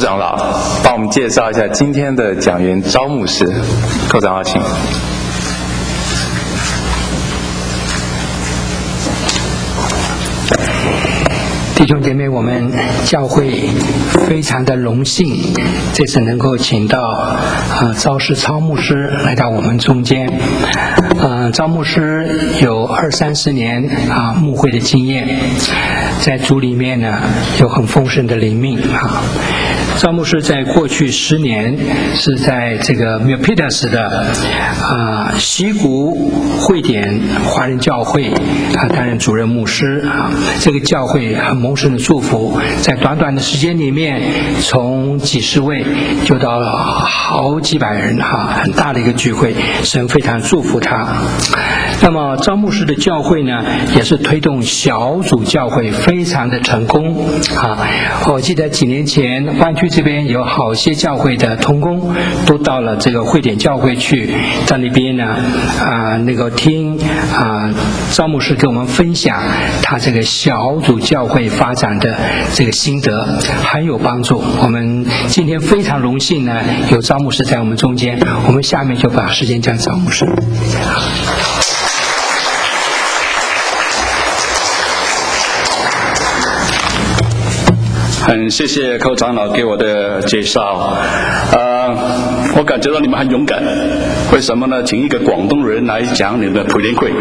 长老帮我们介绍一下今天的讲员招牧师。寇长老，请。 弟兄姐妹，我们教会非常的荣幸，这次能够请到赵世超牧师来到我们中间。赵牧师有20-30年牧会的经验，在主里面呢有很丰盛的灵命赵牧师在过去10年是在这个 Milpitas 的西谷汇点华人教会担任主任牧师这个教会很蒙神的祝福，在短短的时间里面，从几十位就到了好几百人很大的一个聚会，神非常祝福他。那么赵牧师的教会呢，也是推动小组教会非常的成功我记得几年前湾区这边有好些教会的同工都到了这个汇点教会去，在那边呢那个听赵牧师给我们分享他这个小组教会发展的这个心得，很有帮助。我们今天非常荣幸呢有赵牧师在我们中间，我们下面就把时间交给赵牧师。 很谢谢寇长老给我的介绍，我感觉到你们很勇敢。为什么呢？请一个广东人来讲你们的培灵会，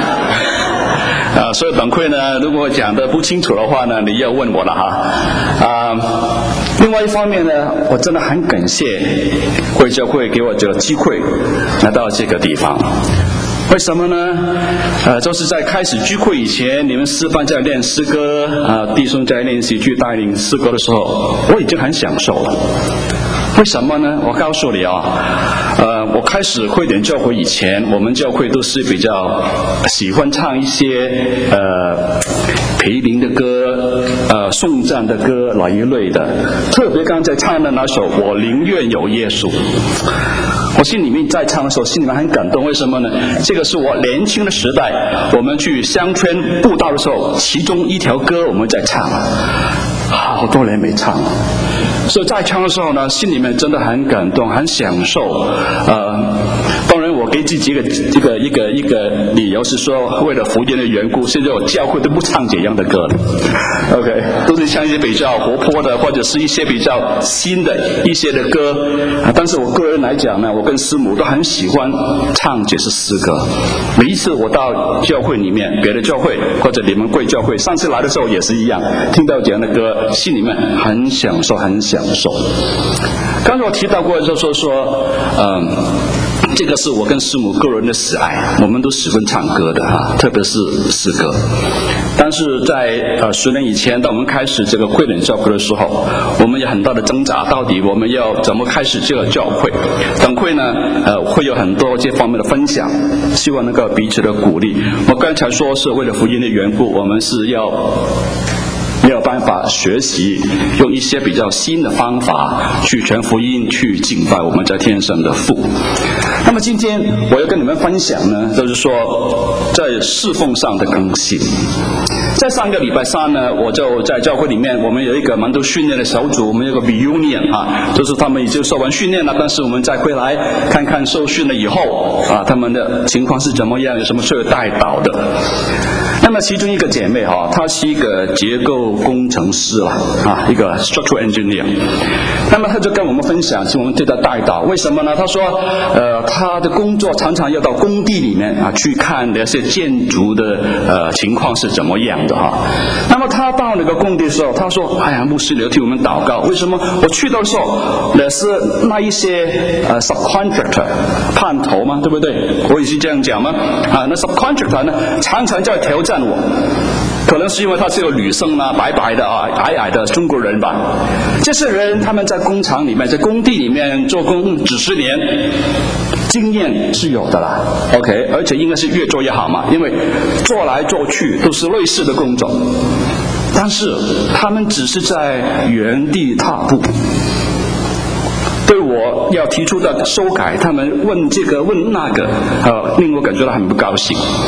所以本会呢，如果讲得不清楚的话呢，你要问我了另外一方面呢，我真的很感谢会教会给我这个机会来到这个地方。为什么呢？就是在开始聚会以前，你们诗班在练诗歌弟兄在练习去带领诗歌的时候，我已经很享受了。为什么呢？我告诉你我开始汇点教会以前，我们教会都是比较喜欢唱一些培灵的歌颂赞的歌那一类的，特别刚才唱的那首我宁愿有耶稣，我心里面在唱的时候心里面很感动。为什么呢？这个是我年轻的时代，我们去乡村布道的时候其中一条歌我们在唱，好多年没唱了，所以在唱的时候呢，心里面真的很感动，很享受。当然我给自己一个理由是说，为了福音的缘故，现在我教会都不唱这样的歌了 OK， 都是唱一些比较活泼的，或者是一些比较新的一些的歌但是我个人来讲呢，我跟师母都很喜欢唱这些诗歌。每一次我到教会里面，别的教会或者你们贵教会，上次来的时候也是一样，听到这样的歌，心里面很享受，很享受。刚才我提到过，就说这个是我跟师母个人的喜爱，我们都喜欢唱歌的特别是诗歌。但是在10年以前，当我们开始这个汇点教会的时候，我们有很大的挣扎，到底我们要怎么开始这个教会。等会呢会有很多这方面的分享，希望能够彼此的鼓励。我刚才说是为了福音的缘故，我们是要没有办法学习用一些比较新的方法去传福音，去敬拜我们在天上的父。那么今天我要跟你们分享呢，就是说在侍奉上的更新。在上个礼拜三呢，我就在教会里面，我们有一个蛮多训练的小组，我们有个 reunion 就是他们已经受完训练了，但是我们再回来看看受训了以后他们的情况是怎么样，有什么需要带导的。那么其中一个姐妹她是一个结构工程师一个 structural engineer。那么她就跟我们分享，请我们对她带导。为什么呢？她说她的工作常常要到工地里面去看那些建筑的情况是怎么样的那么她到那个工地的时候，她说哎呀，牧师你要替我们祷告。为什么？我去到的时候那是那一些subcontractor 叛头嘛，对不对？我也是这样讲吗那 subcontractor 呢常常在挑战我，可能是因为他是个女生白白的矮矮的中国人吧。这些人他们在工厂里面，在工地里面做工几十年，经验是有的啦 OK， 而且应该是越做越好嘛，因为做来做去都是类似的工作，但是他们只是在原地踏步。对我要提出的修改，他们问这个问那个令我感觉到很不高兴。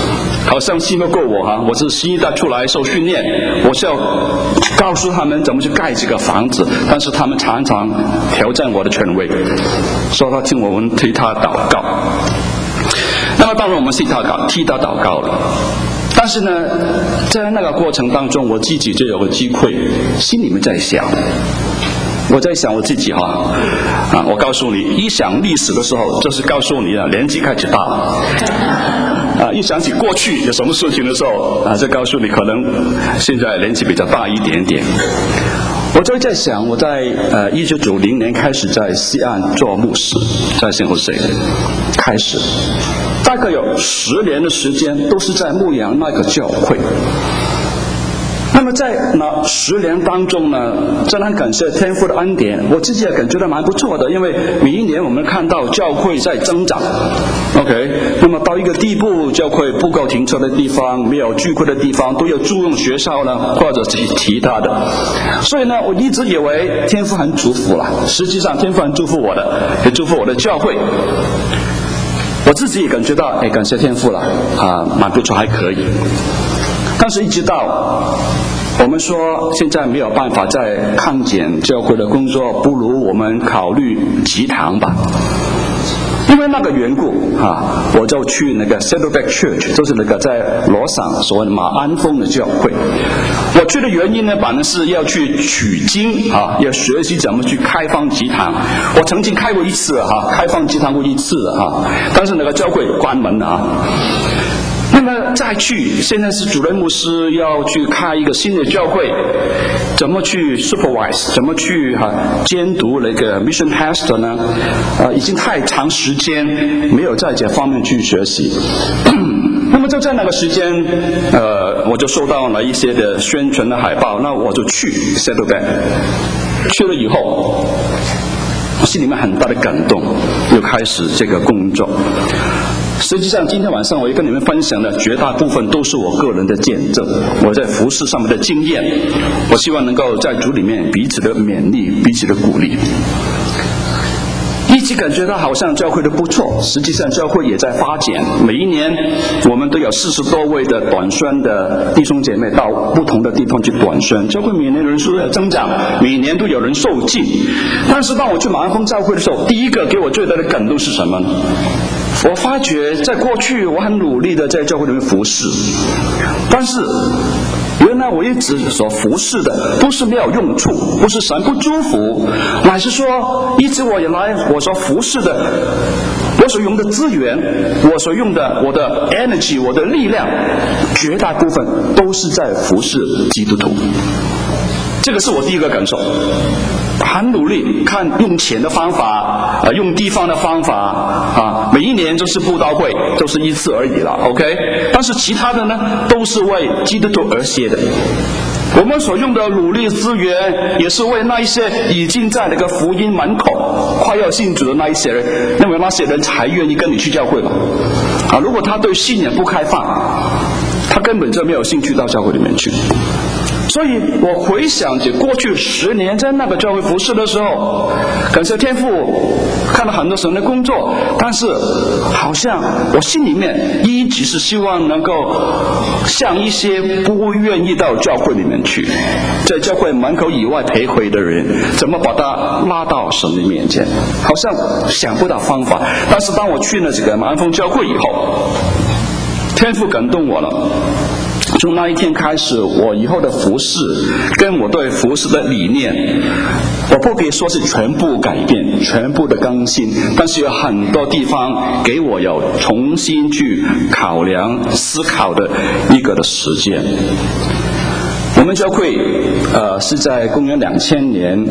好像信不过我哈，我是新一代出来受训练，我是要告诉他们怎么去盖这个房子，但是他们常常挑战我的权威，说他请我们替他祷告。那么当然我们替他祷告了，但是呢，在那个过程当中，我自己就有个机会，心里面在想，我在想我自己我告诉你，一想历史的时候，就是告诉你年纪开始大。一想起过去有什么事情的时候，就告诉你可能现在年纪比较大一点点。我就在想，我在1990年开始在西岸做牧师，在圣何塞开始，大概有10年的时间都是在牧养那个教会。那么在那10年当中呢，真的很感谢天父的恩典，我自己也感觉到蛮不错的，因为每一年我们看到教会在增长 ，OK， 那么到一个地步，教会不够停车的地方，没有聚会的地方，都有租用学校呢，或者其他的，所以呢，我一直以为天父很祝福了，实际上天父很祝福我的，也祝福我的教会。我自己也感觉到，感谢天父了，蛮不错，还可以。但是一直到我们说现在没有办法再看见教会的工作，不如我们考虑集堂吧。因为那个缘故我就去那个 Saddleback Church， 就是那个在罗省所谓的马鞍峰的教会。我去的原因呢，反正是要去取经要学习怎么去开放集堂。我曾经开过一次开放集堂过一次但是那个教会关门了那么再去，现在是主任牧师要去开一个新的教会，怎么去 supervise， 怎么去监督那个 mission pastor 呢？已经太长时间没有在这方面去学习。那么就在那个时间，我就收到了一些的宣传的海报，那我就去 Saddleback， 去了以后，心里面很大的感动，又开始这个工作。实际上今天晚上我也跟你们分享的绝大部分都是我个人的见证，我在服事上面的经验，我希望能够在主里面彼此的勉励，彼此的鼓励。一直感觉到好像教会的不错，实际上教会也在发展，每一年我们都有40多位的短宣的弟兄姐妹到不同的地方去短宣，教会每年人数在增长，每年都有人受浸。但是当我去马鞍峰教会的时候，第一个给我最大的感动是什么呢？我发觉在过去我很努力的在教会里面服侍，但是原来我一直所服侍的不是没有用处，不是神不祝福，乃是说一直我以来我所服侍的，我所用的资源，我所用的我的 energy， 我的力量，绝大部分都是在服侍基督徒。这个是我第一个感受，很努力看用钱的方法用地方的方法每一年就是布道会，就是一次而已了 OK， 但是其他的呢都是为基督徒而写的。我们所用的努力资源也是为那一些已经在那个福音门口快要信主的那一些人，认为那些人才愿意跟你去教会吧如果他对信仰不开放，他根本就没有兴趣到教会里面去。所以我回想起过去10年在那个教会服事的时候，感谢天父看了很多神的工作，但是好像我心里面一直是希望能够像一些不愿意到教会里面去，在教会门口以外徘徊的人，怎么把他拉到神的面前，好像想不到方法。但是当我去了这个马鞍峰教会以后，天父感动我了。从那一天开始，我以后的服事跟我对服事的理念，我不可以说是全部改变，全部的更新，但是有很多地方给我有重新去考量思考的一个的时间。我们教会是在公元2000年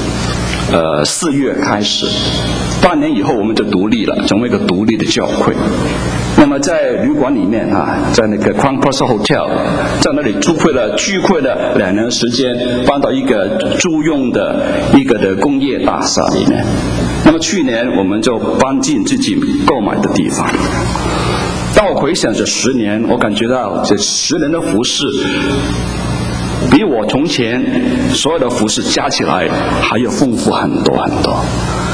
4月开始，半年以后我们就独立了，成为一个独立的教会。那么在旅馆里面在那个 Crown Plaza Hotel， 在那里聚会了2年时间，搬到一个租用的一个的工业大厦里面。那么去年我们就搬进自己购买的地方。当我回想这10年，我感觉到这10年的服事比我从前所有的服事加起来还要丰富很多很多。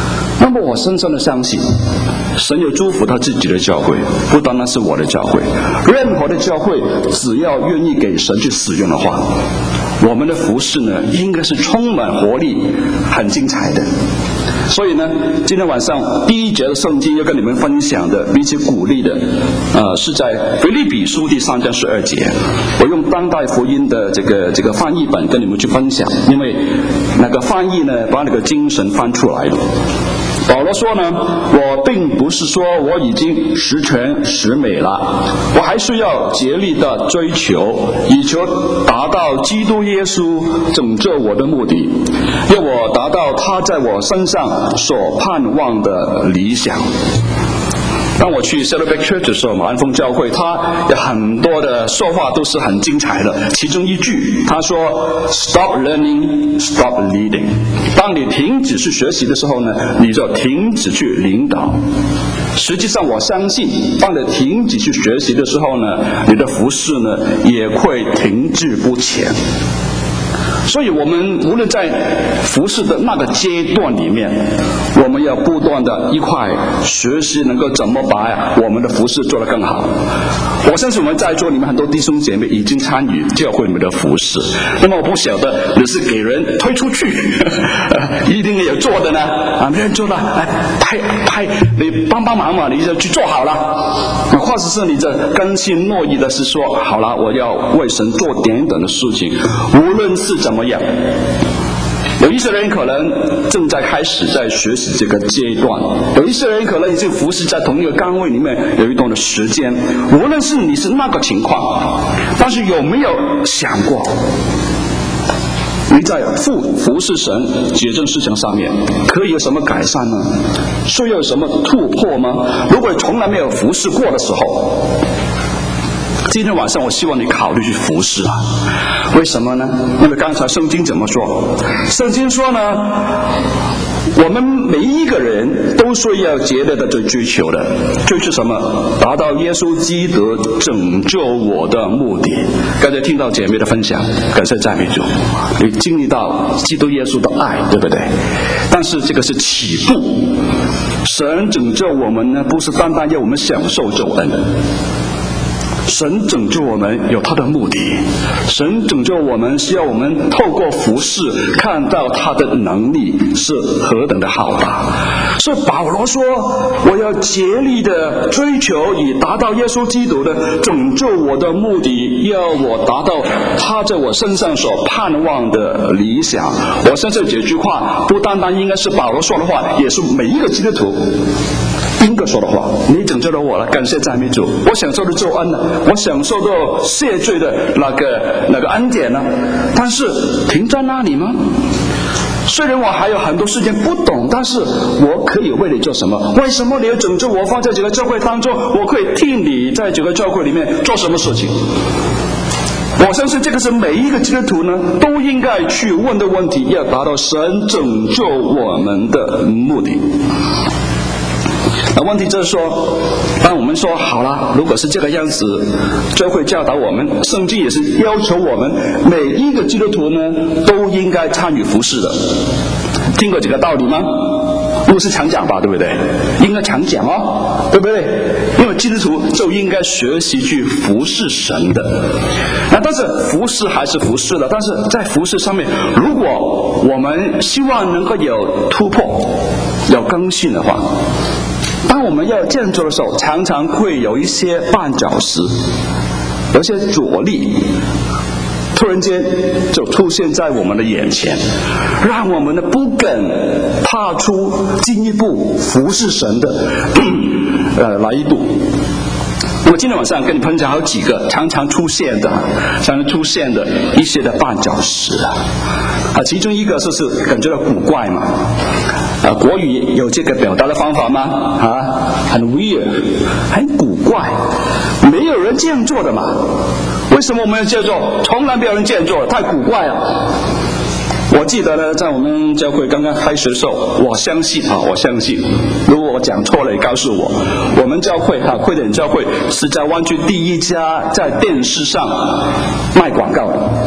那么我深深的相信，神有祝福他自己的教会，不单单是我的教会，任何的教会只要愿意给神去使用的话，我们的服事呢，应该是充满活力，很精彩的。所以呢，今天晚上第一节的圣经要跟你们分享的，并且鼓励的，是在腓立比书第3章12节。我用当代福音的这个翻译本跟你们去分享，因为那个翻译呢，把那个精神翻出来了。保罗说呢，我并不是说我已经十全十美了，我还是要竭力的追求，以求达到基督耶稣拯救我的目的，要我达到他在我身上所盼望的理想。当我去 Celebrate Church 的时候，马鞍峰教会他有很多的说话都是很精彩的。其中一句他说 Stop learning, stop leading。 当你停止去学习的时候呢，你就停止去领导。实际上我相信，当你停止去学习的时候呢，你的服事呢也会停滞不前。所以我们无论在服事的那个阶段里面，我们要不断的一块学习，能够怎么把我们的服事做得更好。我相信我们在座你们很多弟兄姐妹已经参与教会里面的服事，那么我不晓得你是给人推出去一定有做的呢，没人做了，派你帮帮忙嘛，你就去做好了，或者是你这甘心乐意的是说，好了，我要为神做点等的事情，无论是怎么样。有一些人可能正在开始在学习这个阶段，有一些人可能已经服侍在同一个岗位里面有一段的时间。无论是你是那个情况，但是有没有想过，你在服侍神这件事情上面可以有什么改善呢？需要有什么突破吗？如果从来没有服侍过的时候，今天晚上我希望你考虑去服侍啊。为什么呢？因为刚才圣经怎么说？圣经说呢，我们每一个人都是要竭力的追求的，追求什么？达到耶稣基督拯救我的目的。刚才听到姐妹的分享，感谢赞美主，你经历到基督耶稣的爱，对不对？但是这个是起步，神拯救我们呢，不是单单要我们享受救恩的。神拯救我们有他的目的，神拯救我们是要我们透过服事看到他的能力是何等的浩大。所以保罗说，我要竭力的追求，以达到耶稣基督的拯救我的目的，要我达到他在我身上所盼望的理想。我相信这句话不单单应该是保罗说的话，也是每一个基督徒应该说的话。你拯救了我了，感谢赞美主，我享受的救恩了，我享受到赦罪的那个恩典呢，但是停在那里吗？虽然我还有很多事情不懂，但是我可以为你做什么？为什么你要拯救我放在这个教会当中？我可以替你在这个教会里面做什么事情？我相信这个是每一个基督徒呢都应该去问的问题，要达到神拯救我们的目的。那问题就是说，当我们说好了，如果是这个样子，教会教导我们，圣经也是要求我们每一个基督徒呢都应该参与服事的。听过这个道理吗？不是常讲吧，对不对？应该常讲哦，对不对？因为基督徒就应该学习去服事神的。那但是服事还是服事的，但是在服事上面，如果我们希望能够有突破、有更新的话，当我们要这样做的时候，常常会有一些绊脚石，有一些阻力，突然间就出现在我们的眼前，让我们呢不敢踏出进一步服侍神的来一步。那么今天晚上跟你分享好几个常常出现的一些的绊脚石其中一个就是感觉到古怪嘛。国语有这个表达的方法吗？很 weird， 很古怪，没有人这样做的嘛。为什么我们要这样做？从来没有人这样做，太古怪了。我记得呢，在我们教会刚刚开始的时候，我相信，如果我讲错了也告诉我。我们教会会点教会是在湾区第一家在电视上卖广告的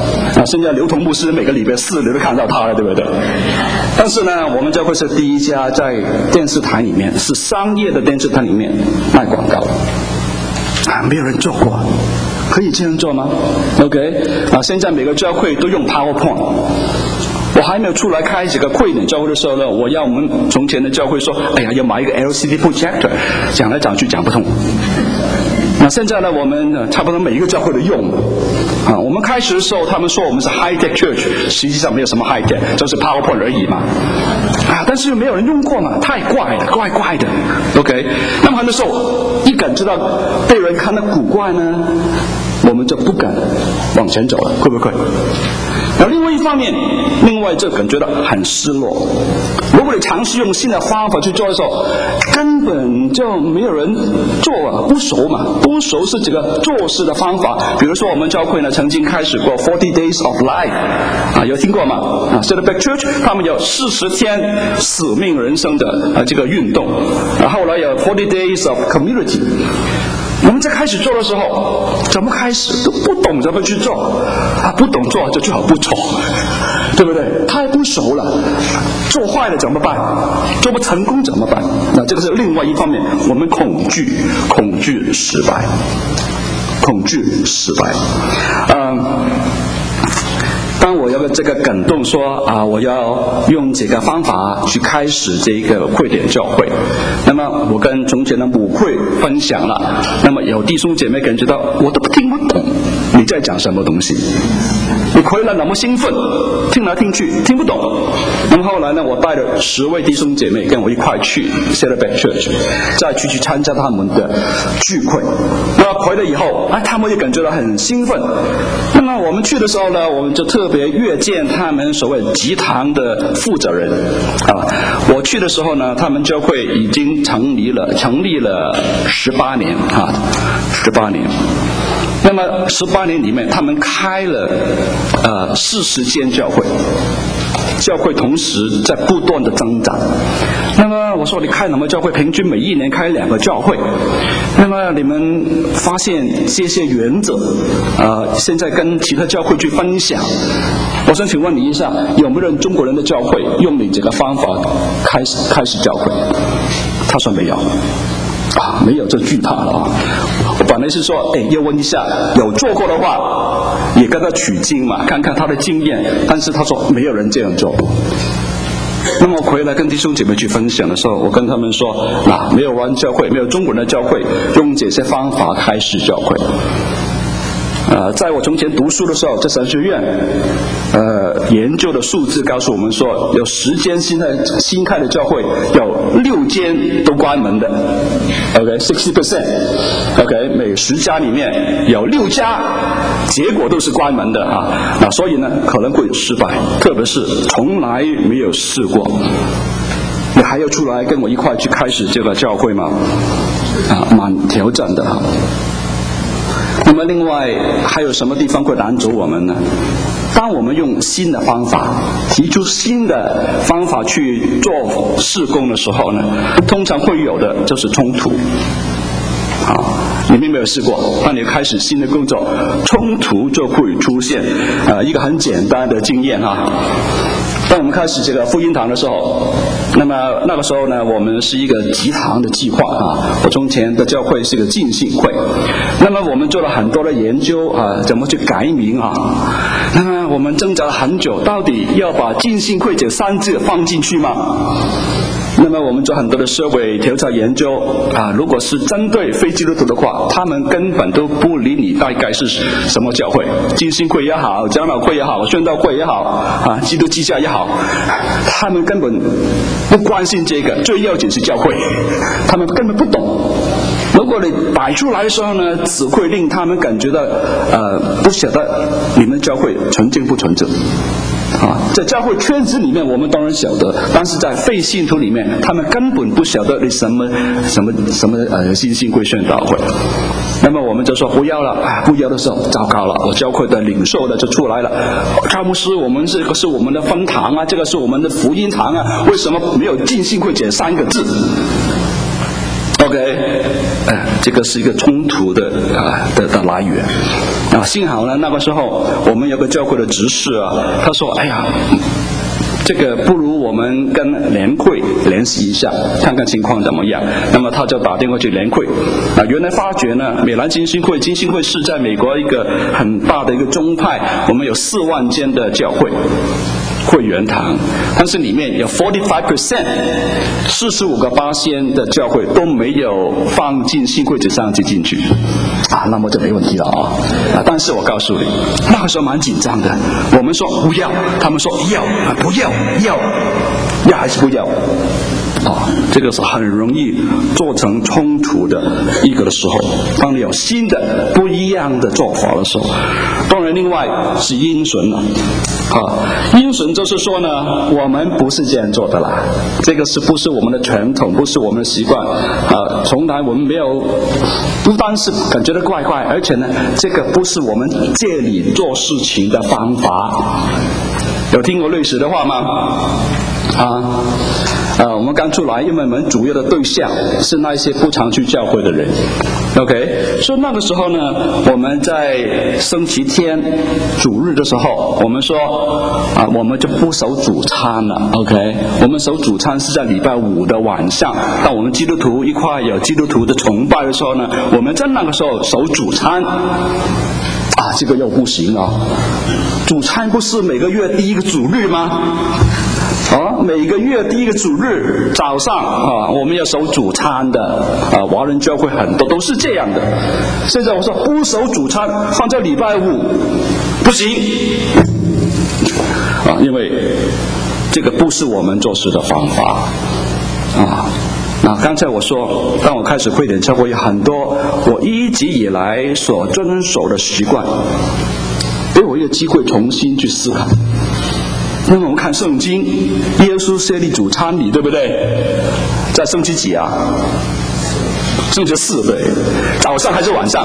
现在刘同牧师每个礼拜4你都看到他了，对不对？但是呢，我们教会是第一家在电视台里面，是商业的电视台里面卖广告没有人做过，可以这样做吗 ？OK 现在每个教会都用 PowerPoint。我还没有出来开这个会点教会的时候呢，我要我们从前的教会说，哎呀，要买一个 LCD projector， 讲来讲去讲不通。那现在呢，我们差不多每一个教会都用我们开始的时候，他们说我们是 high tech church， 实际上没有什么 high tech， 就是 PowerPoint 而已嘛。但是没有人用过嘛，太怪的 ，OK。那么很多时候，一感知到被人看到古怪呢，我们就不敢往前走了，会不会？然后另外一方面，就感觉到很失落。如果你尝试用新的方法去做的时候，根本就没有人做不熟嘛，不熟是这个做事的方法。比如说我们教会呢曾经开始过40 days of life，有听过吗？Celebrate Church 他们有40天使命人生的这个运动，后来有40 days of community。我们在开始做的时候，怎么开始都不懂怎么去做不懂做就最好不做，对不对？太不熟了，做坏了怎么办？做不成功怎么办？那这个是另外一方面，我们恐惧失败，当我有个这个感动说我要用这个方法去开始这个会点教会，那么我跟从前的母会分享了，那么有弟兄姐妹感觉到我都听不懂你在讲什么东西，你回来那么兴奋，听来听去听不懂。那么后来呢，我带了10位弟兄姐妹跟我一块去 Celebrate Church， 再去参加他们的聚会。那回来以后他们也感觉到很兴奋。那么我们去的时候呢，我们就特别约见他们所谓集堂的负责人我去的时候呢，他们教会已经成立了18年18年。那么18年里面，他们开了40间教会，教会同时在不断的增长。那么我说你开什么教会？平均每1年开2个教会。那么你们发现这些原则现在跟其他教会去分享。我想请问你一下，有没有人中国人的教会用你这个方法开始教会？他说没有没有就拒他了我本来是说要问一下有做过的话也跟他取经嘛，看看他的经验，但是他说没有人这样做。那么回来跟弟兄姐妹去分享的时候，我跟他们说没有湾教会，没有中国人的教会用这些方法开始教会。在我从前读书的时候，在神学院研究的数字告诉我们说，有10间新开的教会，有6间都关门的 OK 60%， OK 每10家里面有6家结果都是关门的所以呢可能会失败，特别是从来没有试过。你还要出来跟我一块去开始这个教会吗？蛮挑战的那么另外还有什么地方会拦阻我们呢？当我们用新的方法，提出新的方法去做事工的时候呢，通常会有的就是冲突你们没有试过，当你开始新的工作，冲突就会出现一个很简单的经验当我们开始这个福音堂的时候，那么那个时候呢，我们是一个集堂的计划我从前的教会是一个浸信会，那么我们做了很多的研究怎么去改名那么我们挣扎了很久，到底要把浸信会这3字放进去吗？那么我们做很多的社会调查研究如果是针对非基督徒的话，他们根本都不理你大概是什么教会，浸信会也好，长老会也好，宣道会也好基督之家也好，他们根本不关心这个，最要紧是教会，他们根本不懂。如果你摆出来的时候呢，只会令他们感觉到不晓得你们教会纯正不纯正在教会圈子里面我们当然晓得，但是在非信徒里面他们根本不晓得你什么浸信会宣道会。那么我们就说不要了不要的时候糟糕了，我教会的领袖的就出来了，赵牧师，我们这个是我们的分堂这个是我们的福音堂为什么没有浸信会这3个字 OK， 这个是一个冲突的来源啊。幸好呢，那个时候我们有个教会的执事啊，他说：“哎呀，这个不如我们跟联会联系一下，看看情况怎么样。”那么他就打电话去联会啊，原来发觉呢，美兰浸信会是在美国一个很大的一个宗派，我们有4万间的教会。会员堂，但是里面有 45%，45%的教会都没有放进信会子上级进去，啊，那么就没问题了啊。但是我告诉你，那个时候蛮紧张的，我们说不要，他们说要，不要，要还是不要？啊，这个是很容易做成冲突的一个的时候。当你有新的不一样的做法的时候，当然另外是因循了。因循就是说呢，我们不是这样做的啦，这个是不是我们的传统，不是我们的习惯啊？从来我们没有，不单是感觉到怪怪，而且呢，这个不是我们这里做事情的方法。有听过类似的话吗？我们刚出来，因为我们主要的对象是那些不常去教会的人 ，OK， 所以那个时候呢，我们在星期天主日的时候，我们说我们就不守主餐了 ，OK， 我们守主餐是在礼拜5的晚上，当我们基督徒一块有基督徒的崇拜的时候呢，我们在那个时候守主餐。这个又不行啊！主餐不是每个月第一个主日吗？每个月第一个主日早上我们要守主餐的华人教会很多都是这样的。现在我说不守主餐，放在礼拜5不行因为这个不是我们做事的方法那刚才我说，当我开始会点教会，有很多我一直以来所遵守的习惯，给我一个机会重新去思考。因为我们看圣经，耶稣设立主餐礼，对不对？在星期几啊？星期4，对。早上还是晚上？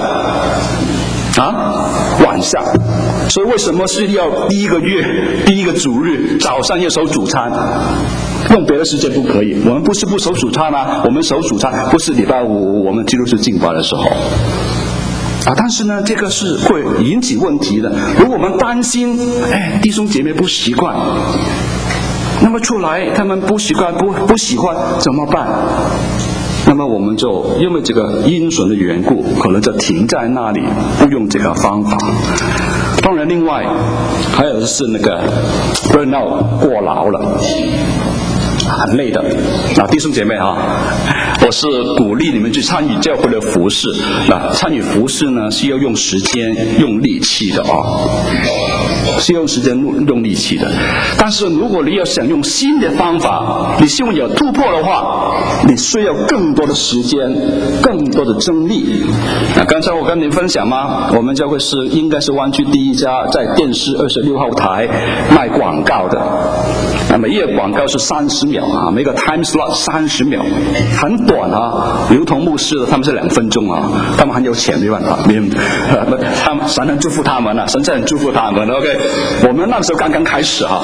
晚上。所以为什么是要第一个月第一个主日早上要守主餐？用别的时间不可以。我们不是不守主餐我们守主餐不是礼拜5我们基督徒敬拜的时候但是呢，这个是会引起问题的。如果我们担心弟兄姐妹不习惯，那么出来他们不习惯不喜欢怎么办？那么我们就因为这个因循的缘故，可能就停在那里，不用这个方法。当然另外还有是那个 burn out 过劳了，很累的弟兄姐妹我是鼓励你们去参与教会的服事。参与服事呢是要用时间用力气的是用时间用力气的。但是如果你要想用新的方法，你希望有突破的话，你需要更多的时间，更多的精力。刚才我跟您分享吗？我们教会应该是湾区第一家在电视26号台卖广告的。每一个广告是30秒每个 time slot 30秒，很短刘同牧师他们是2分钟他们很有钱，没办法，他们神很祝福他们神很祝福他们 OK， 我们那时候刚刚开始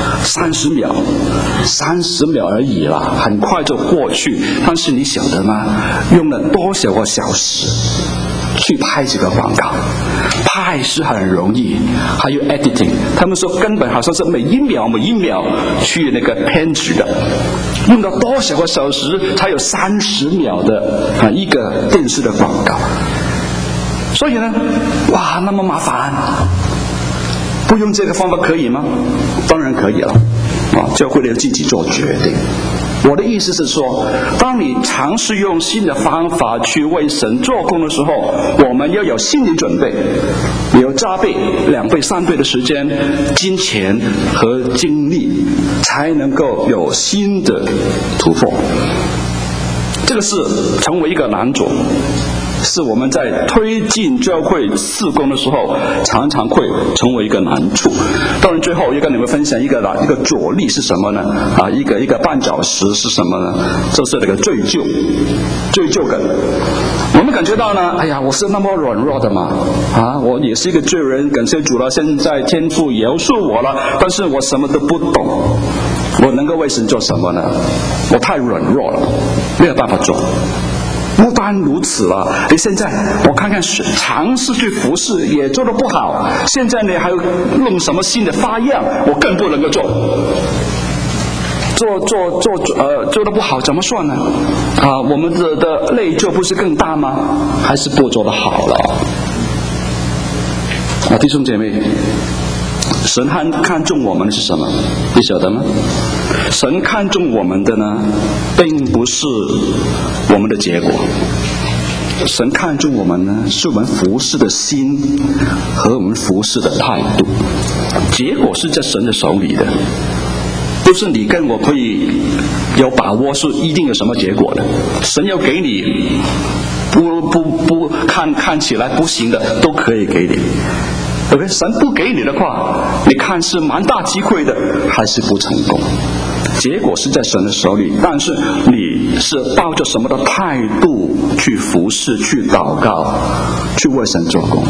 30秒而已啦，很快就过去。但是你晓得吗？用了多少个小时去拍这个广告？拍是很容易，还有 editing， 他们说根本好像是每一秒去那个编辑的，用了多少个小时才有30秒的一个电视的广告。所以呢，那么麻烦，不用这个方法可以吗？当然可以了教会要自己做决定。我的意思是说，当你尝试用新的方法去为神做工的时候，我们要有心理准备，有加倍、2倍、3倍的时间、金钱和精力，才能够有新的突破。这个是成为一个难处，是我们在推进教会事工的时候常常会成为一个难处。当然最后要跟你们分享一个阻力是什么呢？一个绊脚石是什么呢？就是那个罪疚感。我们感觉到呢，我是那么软弱的嘛我也是一个罪人，感谢主了，现在天父饶恕我了，但是我什么都不懂，我能够为神做什么呢？我太软弱了，没有办法做不单如此了，你现在我看看尝试去服侍也做得不好，现在呢还有弄什么新的花样，我更不能够做。做得不好怎么算呢？我们的内疚不是更大吗？还是不做得好了？弟兄姐妹，神看重我们的是什么？你晓得吗？神看重我们的呢，并不是我们的结果。神看重我们呢，是我们服侍的心和我们服侍的态度。结果是在神的手里的，不是你跟我可以有把握是一定有什么结果的。神要给你不看起来不行的都可以给你。OK， 神不给你的话，你看是蛮大机会的，还是不成功？结果是在神的手里，但是你是抱着什么的态度去服侍、去祷告、去为神做工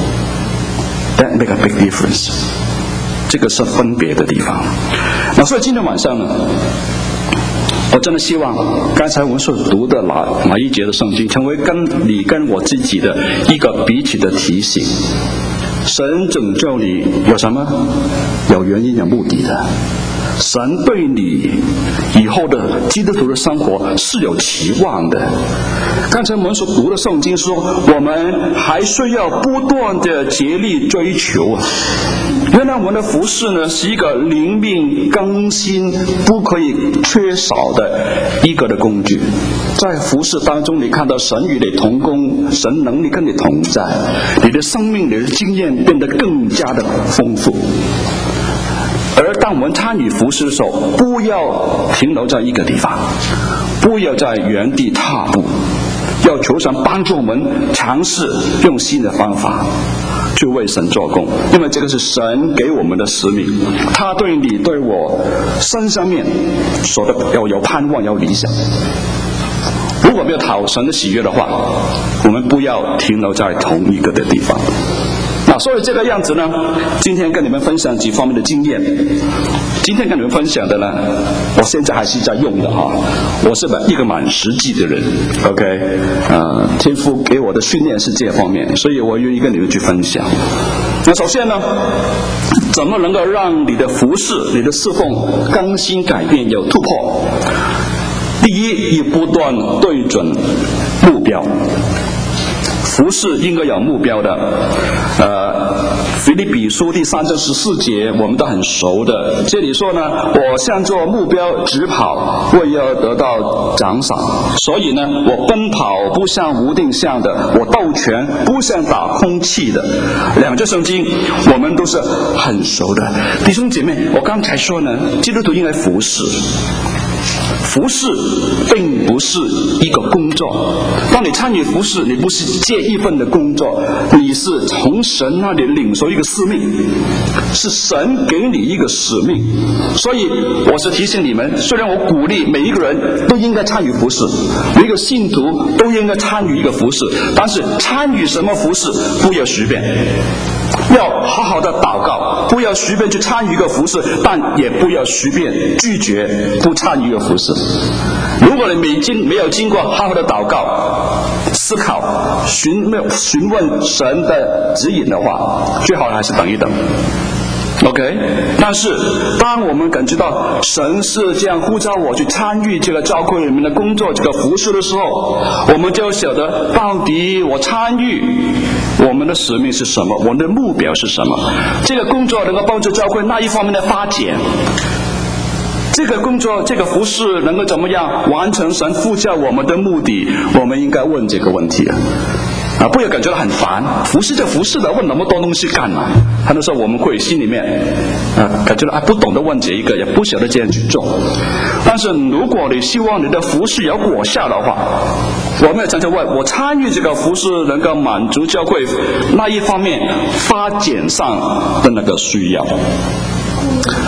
？That make a big difference。这个是分别的地方。那所以今天晚上呢，我真的希望刚才我们所读的哪一节的圣经，成为你跟我自己的一个彼此的提醒。神拯救你有什么？有原因有目的的。神对你以后的基督徒的生活是有期望的。刚才我们所读的圣经说，我们还需要不断的竭力追求啊。原来我们的服事呢，是一个灵命更新不可以缺少的一个的工具。在服事当中，你看到神与你同工，神能力跟你同在，你的生命、你的经验变得更加的丰富。而当我们参与服事的时候，不要停留在一个地方，不要在原地踏步，要求神帮助我们尝试用新的方法去为神做工，因为这个是神给我们的使命，他对你对我身上面说的要有盼望，要理想。如果没有讨神的喜悦的话，我们不要停留在同一个的地方。所以这个样子呢，今天跟你们分享几方面的经验。今天跟你们分享的呢，我现在还是在用的哈。我是一个蛮实际的人 ，OK， 天父给我的训练是这方面，所以我愿意跟你们去分享。那首先呢，怎么能够让你的服事、你的侍奉更新改变有突破？第一，要不断对准目标。服事应该有目标的。腓立比书第3章14节我们都很熟的，这里说呢，我向着目标直跑，为要得到奖赏。所以呢，我奔跑不像无定向的，我斗拳不像打空气的。两句圣经我们都是很熟的。弟兄姐妹，我刚才说呢，基督徒应该服事。服事并不是一个工作，当你参与服事，你不是接一份的工作，你是从神那里领受一个使命，是神给你一个使命。所以我是提醒你们，虽然我鼓励每一个人都应该参与服事，每一个信徒都应该参与一个服事，但是参与什么服事不要随便，要好好的祷告，不要随便去参与一个服事，但也不要随便拒绝不参与一个服事。如果你没有经过好好的祷告、思考、询问神的指引的话，最好还是等一等。OK， 但是当我们感觉到神是这样呼召我去参与这个教会里面的工作、这个服事的时候，我们就晓得到底我参与我们的使命是什么，我们的目标是什么。这个工作能够帮助教会那一方面的发展，这个工作、这个服事能够怎么样完成神呼召我们的目的，我们应该问这个问题不要感觉到很烦，服事就服事的，问那么多东西干嘛？很多时候我们会心里面感觉到不懂得问这一个，也不晓得这样去做。但是如果你希望你的服事有果效的话，我们也常常问，我参与这个服事能够满足教会那一方面发展上的那个需要。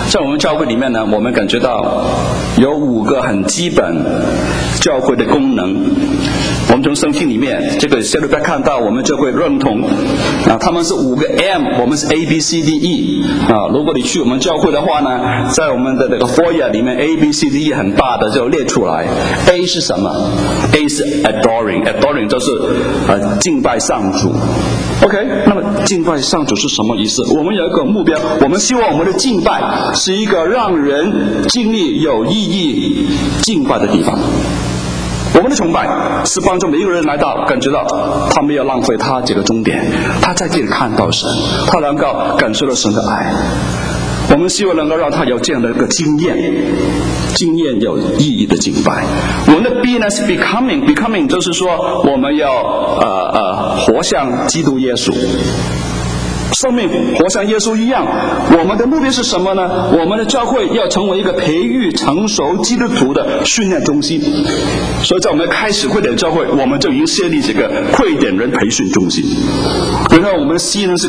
在我们教会里面呢，我们感觉到有5个很基本教会的功能。我们从圣经里面这个下面看到，我们就会认同他们是5个 M， 我们是 ABCDE 如果你去我们教会的话呢，在我们的那个 foyer 里面 ABCDE 很大的就列出来。A 是什么？ A 是 adoring 就是敬拜上主。OK， 那么敬拜上主是什么意思？我们有一个目标，我们希望我们的敬拜是一个让人经历有意义敬拜的地方。我们的崇拜是帮助每一个人来到感觉到他没有浪费他这个终点，他在这里看到神，他能够感受到神的爱。我们希望能够让他有这样的一个经验有意义的敬拜。我们的 B 呢是 becoming 就是说我们要活像基督耶稣，生命活像耶稣一样。我们的目标是什么呢？我们的教会要成为一个培育成熟基督徒的训练中心。所以在我们开始会点教会，我们就已经设立这个会点人培训中心。然后我们的 C 呢是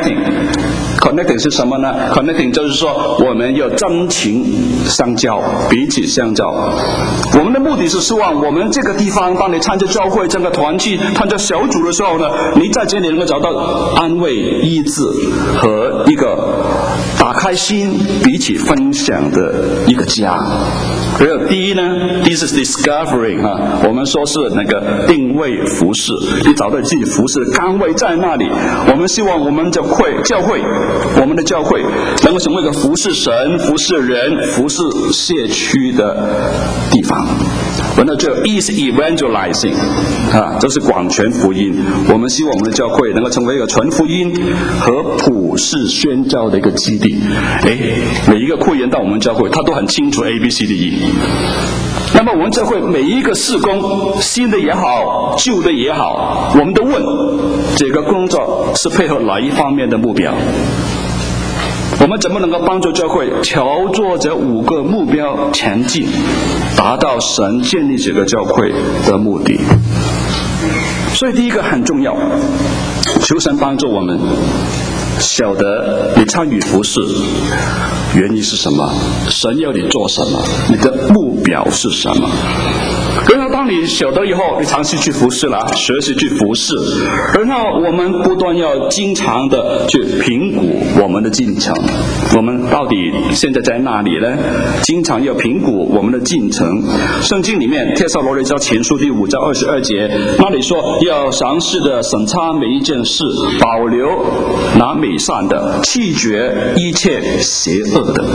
connecting 是什么呢？ connecting 就是说我们要真情相交，彼此相交。我们的目的是希望我们这个地方，当你参加教会这个团契参加小组的时候呢，你在这里能够找到安慰医治和一个打开心彼此分享的一个家。还有第一呢，第一是 discovering 我们说是那个定位服侍，你找到自己服侍的岗位在那里。我们希望我们教会我们的教会能够成为一个服侍神、服侍人、服侍社区的地方。然后这 E 是 evangelizing 这是广传福音。我们希望我们的教会能够成为一个传福音和普世宣教的一个基地。每一个会员到我们教会，他都很清楚 ABCDE。那么我们教会每一个事工，新的也好，旧的也好，我们都问这个工作是配合哪一方面的目标？我们怎么能够帮助教会朝着这5个目标前进，达到神建立这个教会的目的？所以第一个很重要，求神帮助我们晓得你参与服事原因是什么，神要你做什么，你的目标是什么。然后当你晓得以后，你尝试去服事了，学习去服事，然后我们不断要经常的去评估我们的进程，我们到底现在在哪里呢？经常要评估我们的进程。圣经里面帖撒罗尼迦前书第5章22节那里说，要详细的审查每一件事，保留那美善的，弃绝一切邪恶的。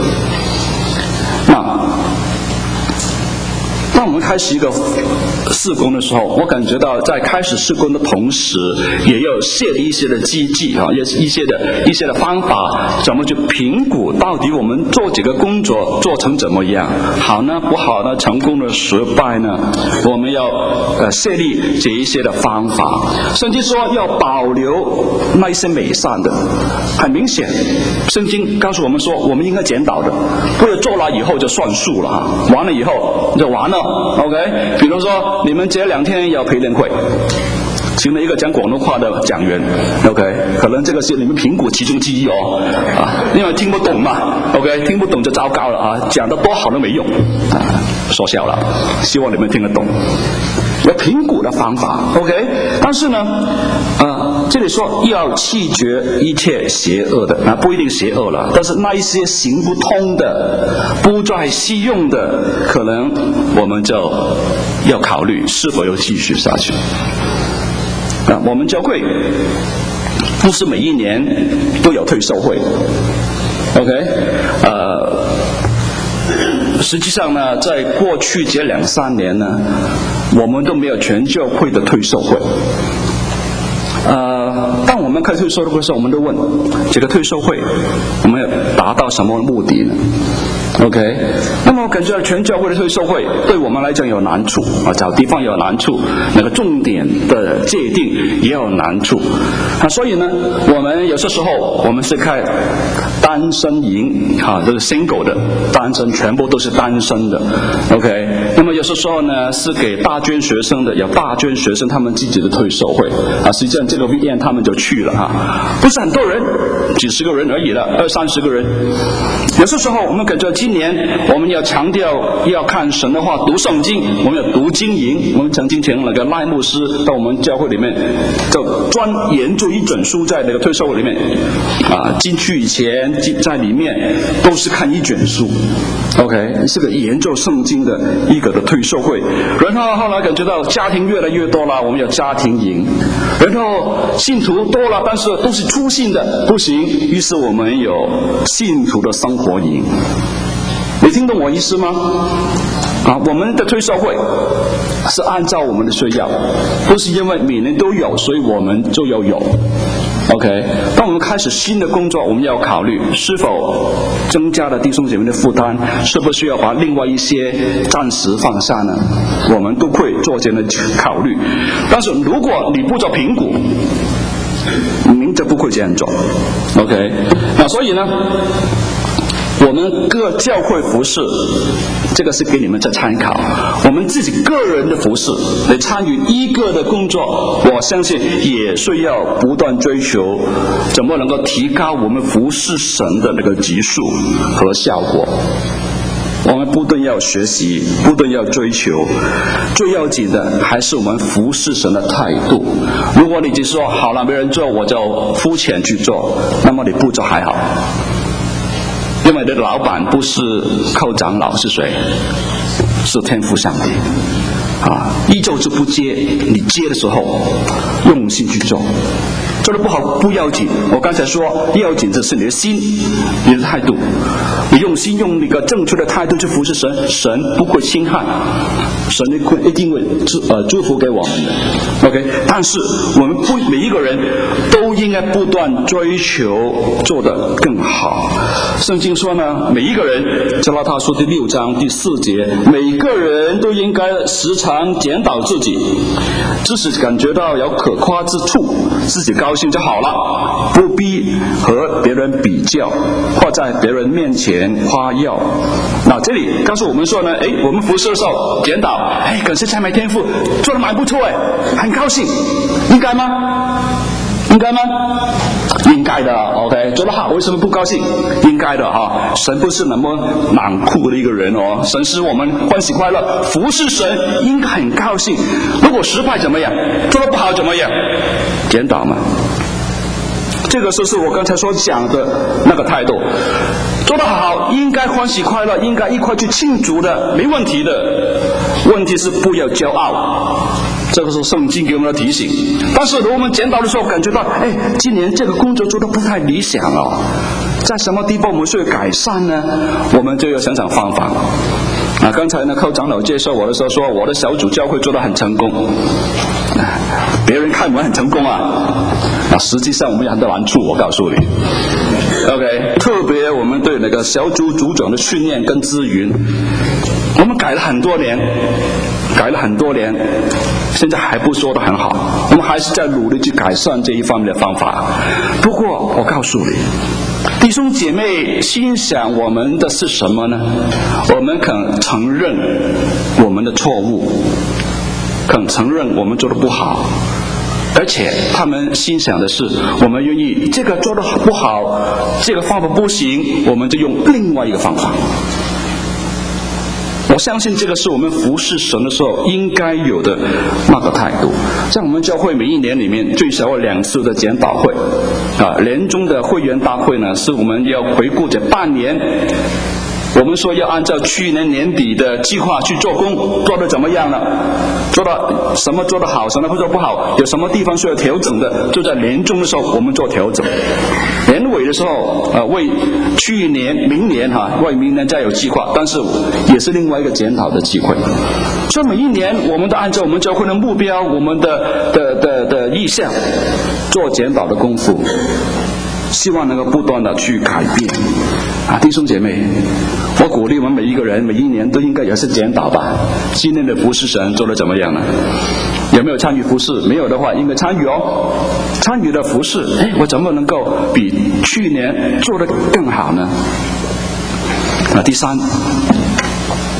当我们开始一个事工的时候，我感觉到在开始事工的同时，也要设立一些的机制也是一些的方法，怎么去评估到底我们做这个工作做成怎么样，好呢不好呢，成功的失败呢，我们要设立这一些的方法。圣经说要保留那一些美善的，很明显圣经告诉我们说我们应该检讨的，不是做了以后就算数了完了以后就完了。OK， 比如说你们这2天要培练会，请了一个讲广东话的讲员 ，OK， 可能这个是你们评估其中之一因为听不懂嘛 ，OK， 听不懂就糟糕了讲得多好都没用说笑了，希望你们听得懂。有评估的方法 ，OK， 但是呢，这里说要弃绝一切邪恶的，不一定邪恶了，但是那一些行不通的、不再适用的，可能我们就要考虑是否要继续下去。我们教会不是每一年都有退休会 ，OK， 实际上呢，在过去这2-3年呢，我们都没有全教会的退休会。当我们开退休会的时候，我们都问这个退休会我们要达到什么目的呢 ？OK， 那么我感觉全教会的退休会对我们来讲有难处找地方有难处，那个重点的界定也有难处所以呢，我们有些时候我们是开单身营这是 single 的单身，全部都是单身的 OK， 那么有些时候呢是给大捐学生的，有大捐学生他们自己的退休会实际上这个 weekend 他们就去了不是很多人，几十个人而已了，20-30个人。有些时候我们感觉今年我们要强调要看神的话，读圣经，我们要读经营。我们曾经请那个赖牧师到我们教会里面，就专研究一卷书，在那个退休会里面进去以前在里面都是看一卷书 OK， 是个研究圣经的一个的退休会。然后后来感觉到家庭越来越多了，我们有家庭营，然后信徒多了，但是都是初信的不行，于是我们有信徒的生活营。你听懂我意思吗？我们的退休会是按照我们的需要，不是因为每年都有所以我们就要有 OK， 当我们开始新的工作，我们要考虑是否增加了弟兄姐妹的负担，是不是要把另外一些暂时放下呢？我们都会做这样的考虑。但是如果你不做评估，您就不会这样做 OK。 那所以呢，我们各教会服事，这个是给你们在参考。我们自己个人的服事，来参与一个的工作，我相信也是要不断追求怎么能够提高我们服事神的那个级数和效果。我们不断要学习，不断要追求，最要紧的还是我们服事神的态度。如果你只说好了没人做我就肤浅去做，那么你不做还好，因为你的老板不是寇长老，是谁？是天父上帝依旧是不接，你接的时候用心去做，做得不好不要紧。我刚才说要紧的是你的心，你的态度，你用心用那个正确的态度去服侍神，神不会侵害，神一定会祝福给我们的 OK。 但是我们每一个人都应该不断追求做得更好。圣经说呢，每一个人，加拉太书第6章第4节，每个人都应该时常检讨自己，即使感觉到有可夸之处，自己高兴就好了，不必和别人比较，或在别人面前夸耀。那这里告诉我们说呢，我们服侍的时候检讨，感谢赞美天父，做得蛮不错很高兴，应该吗？应该吗？应该的 OK， 做得好为什么不高兴？应该的神不是那么冷酷的一个人神使我们欢喜快乐，服侍神应该很高兴。如果失败怎么样？做得不好怎么样？检讨嘛。这个就是我刚才所讲的那个态度。做得好应该欢喜快乐，应该一块去庆祝的，没问题的。问题是不要骄傲，这个是圣经给我们的提醒。但是如果我们检讨的时候感觉到今年这个工作做得不太理想在什么地方我们需要改善呢？我们就要想想方法。刚才呢寇长老介绍我的时候说，我的小组教会做得很成功，别人看我们很成功实际上我们有很多难处，我告诉你 OK。 特别我们对那个小组组长的训练跟资源，我们改了很多年，现在还不说得很好，我们还是在努力去改善这一方面的方法。不过我告诉你，弟兄姐妹心想我们的是什么呢？我们肯承认我们的错误，肯承认我们做得不好，而且他们心想的是，我们愿意这个做得不好，这个方法不行，我们就用另外一个方法。我相信这个是我们服侍神的时候应该有的那个态度。在我们教会每一年里面最少有2次的检讨会年终的会员大会呢，是我们要回顾这半年，我们说要按照去年年底的计划去做工，做得怎么样了？做到什么做得好，什么做不好，有什么地方需要调整的，就在年终的时候我们做调整。年尾的时候为去年明年为明年再有计划，但是也是另外一个检讨的机会。所以每一年我们都按照我们教会的目标，我们的意向做检讨的功夫，希望能够不断的去改变弟兄姐妹，我鼓励我们每一个人每一年都应该有些检讨吧。今年的服侍神做得怎么样呢？有没有参与服侍？没有的话应该参与参与的服侍我怎么能够比去年做得更好呢？第三，我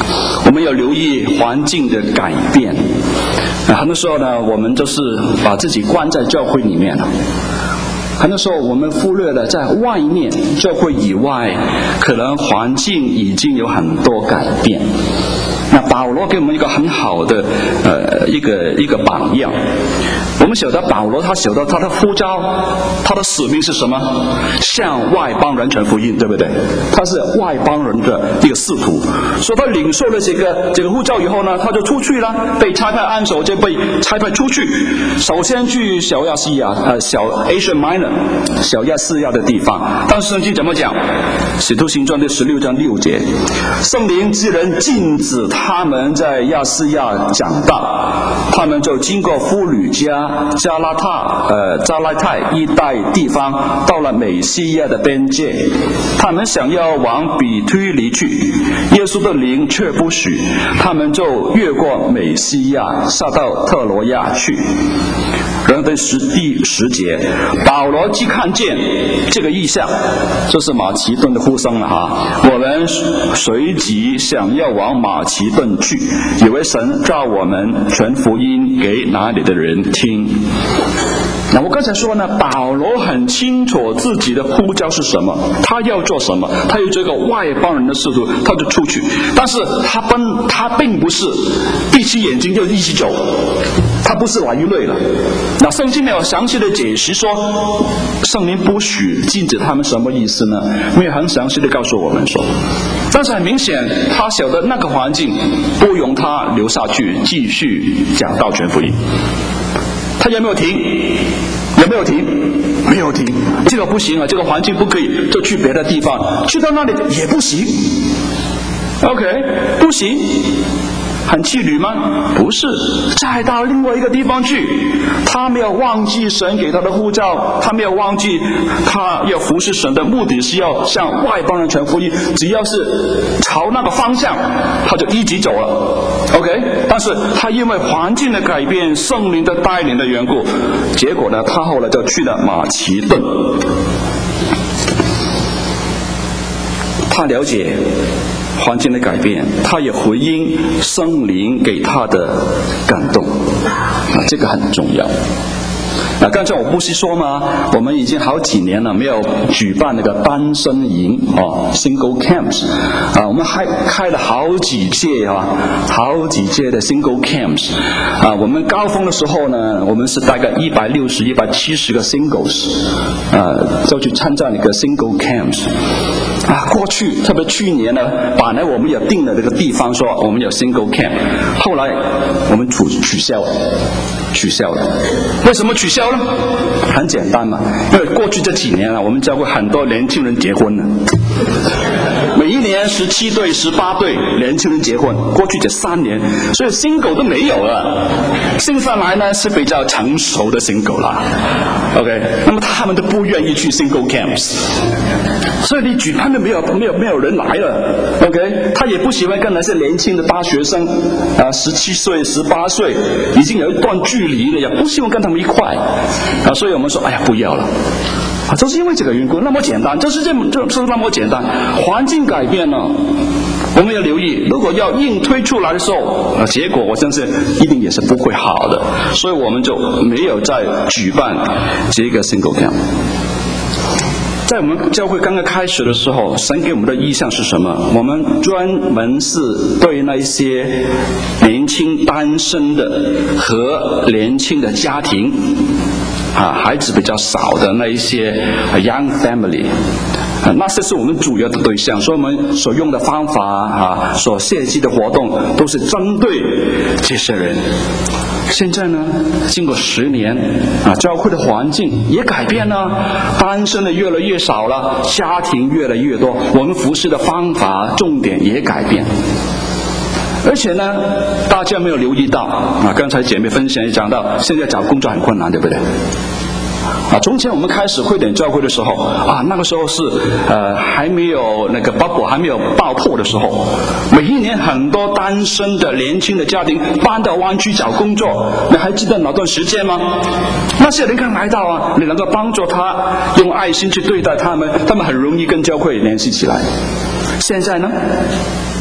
我们要留意环境的改变。很多时候呢，我们就是把自己关在教会里面了。很多时候我们忽略了在外面教会以外，可能环境已经有很多改变。那保罗给我们一个很好的一个榜样。我们晓得保罗他晓得他的呼召，他的使命是什么？向外邦人传福音，对不对？他是外邦人的一个使徒，所以他领受了这个呼召以后呢，他就出去了，被差派按手就被差派出去。首先去小亚细亚小 Asia Minor 小亚细亚的地方。当时圣经怎么讲？使徒行传的16章6节，圣灵既然禁止他们在亚细亚讲道，他们就经过弗吕加、加拉太一带地方，到了美西亚的边界。他们想要往比推离去，耶稣的灵却不许，他们就越过美西亚，下到特罗亚去。然后第10节，保罗既看见这个异象，这是马其顿的呼声了哈。我们随即想要往马其顿去，以为神召我们传福音给哪里的人听。那我刚才说呢，保罗很清楚自己的呼召是什么，他要做什么，他有这个外邦人的使徒，他就出去。但是他并不是闭起眼睛就一起走，他不是来一类了。那圣经没有详细的解释说圣灵不许禁止他们什么意思呢？没有很详细的告诉我们说，但是很明显他晓得那个环境不容他留下去继续讲道传福音。他有没有停？有没有停？没有停。这个不行啊，这个环境不可以，就去别的地方，去到那里也不行。OK， 不行。很气馁吗？不是，再到另外一个地方去，他没有忘记神给他的呼召，他没有忘记他要服侍神的目的是要向外邦人传福音，只要是朝那个方向，他就一直走了。OK， 但是他因为环境的改变，圣灵的带领的缘故，结果呢，他后来就去了马其顿。他了解环境的改变，他也回应圣灵给他的感动，这个很重要。刚才我不是说吗？我们已经好几年了没有举办那个单身营single camps 我们还开了好几届的 single camps 我们高峰的时候呢，我们是大概160、170个 singles 就去参加那个 single camps过去特别去年呢，本来我们也定了这个地方说我们有 single camp， 后来我们取消了。为什么取消呢？很简单嘛，因为过去这几年我们教会很多年轻人结婚了，每一年17对、18对年轻人结婚，过去这3年，所以single都没有了。现在来呢是比较成熟的single啦。OK， 那么他们都不愿意去 single camps， 所以你举办的没有人来了。OK， 他也不喜欢跟那些年轻的大学生17岁、18岁已经有一段距离了，也不希望跟他们一块所以我们说哎呀不要了就是因为这个缘故，那么简单，就是那么简单。环境改变了，我们要留意，如果要硬推出来的时候结果我相信一定也是不会好的，所以我们就没有再举办这个 single camp。在我们教会刚刚开始的时候，神给我们的意向是什么？我们专门是对那些年轻单身的和年轻的家庭孩子比较少的那一些 young family那些是我们主要的对象，所以我们所用的方法所设计的活动都是针对这些人。现在呢，经过10年教会的环境也改变了，单身的越来越少了，家庭越来越多，我们服侍的方法重点也改变。而且呢，大家没有留意到刚才姐妹分享也讲到，现在找工作很困难，对不对？从前我们开始汇点教会的时候那个时候是还没有那个 bubble 还没有爆破的时候，每一年很多单身的年轻的家庭搬到湾区找工作，你还记得那段时间吗？那些人刚来到你能够帮助他，用爱心去对待他们很容易跟教会联系起来。现在呢，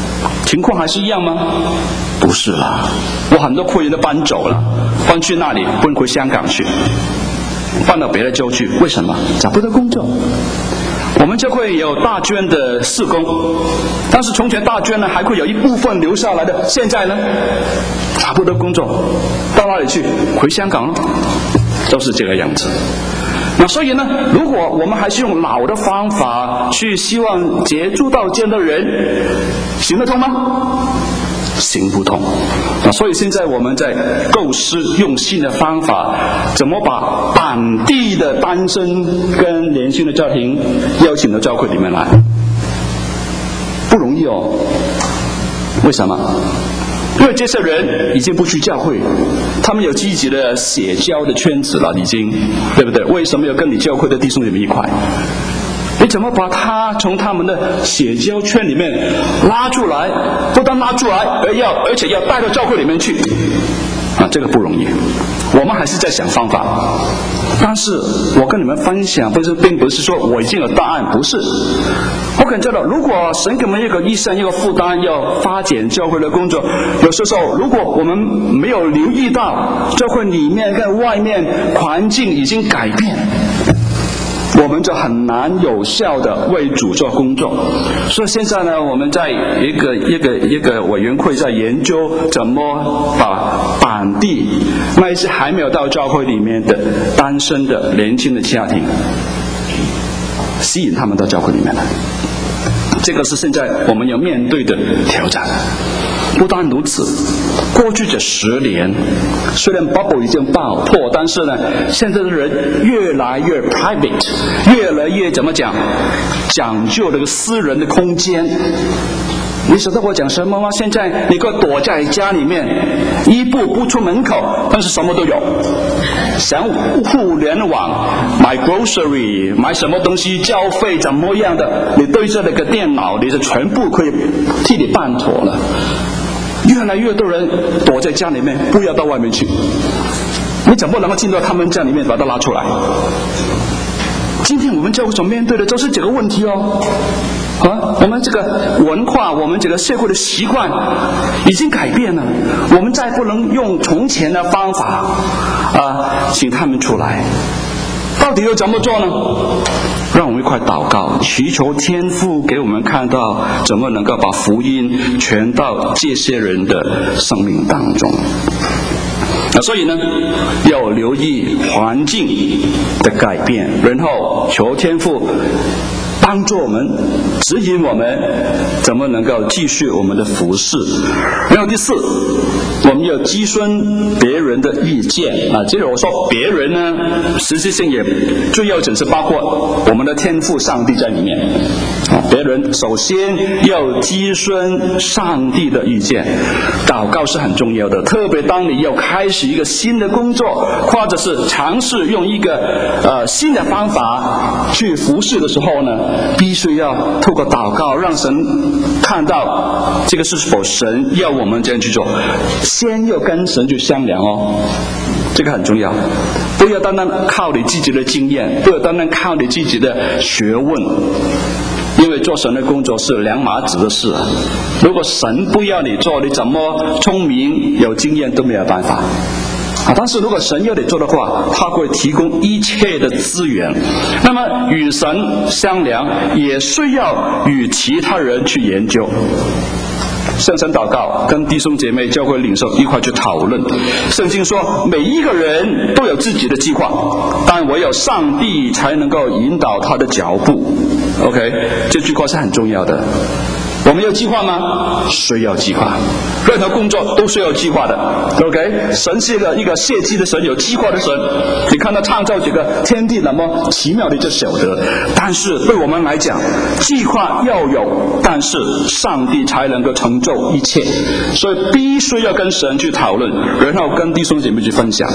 情况还是一样吗？不是啦，我很多会员都搬走了，搬去那里，搬回香港去，搬到别的州去。为什么？找不到工作。我们教会有大捐的事工，但是从前大捐呢，还会有一部分留下来的。现在呢，找不到工作，到哪里去？回香港了，就是这个样子。那所以呢，如果我们还是用老的方法去希望接触到这样的人，行得通吗？行不通。那所以现在我们在构思用新的方法，怎么把本地的单身跟年轻的家庭邀请到教会里面来，不容易哦。为什么？因为这些人已经不去教会，他们有自己的社交的圈子了，已经，对不对？为什么要跟你教会的弟兄姊妹一块？你怎么把他从他们的社交圈里面拉出来？不但拉出来，而且要带到教会里面去啊，这个不容易。我们还是在想方法，但是我跟你们分享，并不是说我已经有答案，不是。我感觉到，如果神给我们一个医生一个负担，要发展教会的工作，有时候如果我们没有留意到教会里面跟外面环境已经改变，我们就很难有效的为主做工作。所以现在呢，我们在一个委员会在研究怎么把本地那些还没有到教会里面的单身的年轻的家庭吸引他们到教会里面来。这个是现在我们要面对的挑战。不但如此，过去这10年，虽然 bubble 已经爆破，但是呢，现在的人越来越 private， 越来越怎么讲究这个私人的空间。你晓得我讲什么吗？现在你给我躲在家里面，一步不出门口，但是什么都有。想互联网买 grocery， 买什么东西交费怎么样的，你对着那个电脑，你就全部可以替你办妥了。越来越多人躲在家里面，不要到外面去。你怎么能够进到他们家里面把它拉出来？今天我们教会所面对的都是这个问题哦。我们这个文化，我们这个社会的习惯已经改变了，我们再不能用从前的方法请他们出来。到底要怎么做呢？让我们一块祷告，祈求天父给我们看到怎么能够把福音传到这些人的生命当中。所以呢，要留意环境的改变，然后求天父帮助我们，指引我们怎么能够继续我们的服事。然后第4，我们要咨询别人的意见这个我说别人呢，实际性也最要紧是包括我们的天父上帝在里面。别人首先要咨询上帝的意见，祷告是很重要的，特别当你要开始一个新的工作，或者是尝试用一个新的方法去服事的时候呢，必须要透过祷告让神看到这个是否神要我们这样去做，先要跟神去商量哦，这个很重要。不要单单靠你自己的经验，不要单单靠你自己的学问，因为做神的工作是两码子的事如果神不要你做，你怎么聪明有经验都没有办法但是如果神要你做的话，他会提供一切的资源。那么与神商量，也需要与其他人去研究，向神祷告，跟弟兄姐妹教会领袖一块去讨论。圣经说每一个人都有自己的计划，但唯有上帝才能够引导他的脚步。 OK， 这句话是很重要的。我们有计划吗？需要计划，任何工作都需要计划的。OK， 神是一个设计的神，有计划的神。你看他创造这个天地那么奇妙，你就晓得。但是对我们来讲，计划要有，但是上帝才能够成就一切，所以必须要跟神去讨论，然后跟弟兄姐妹去分享。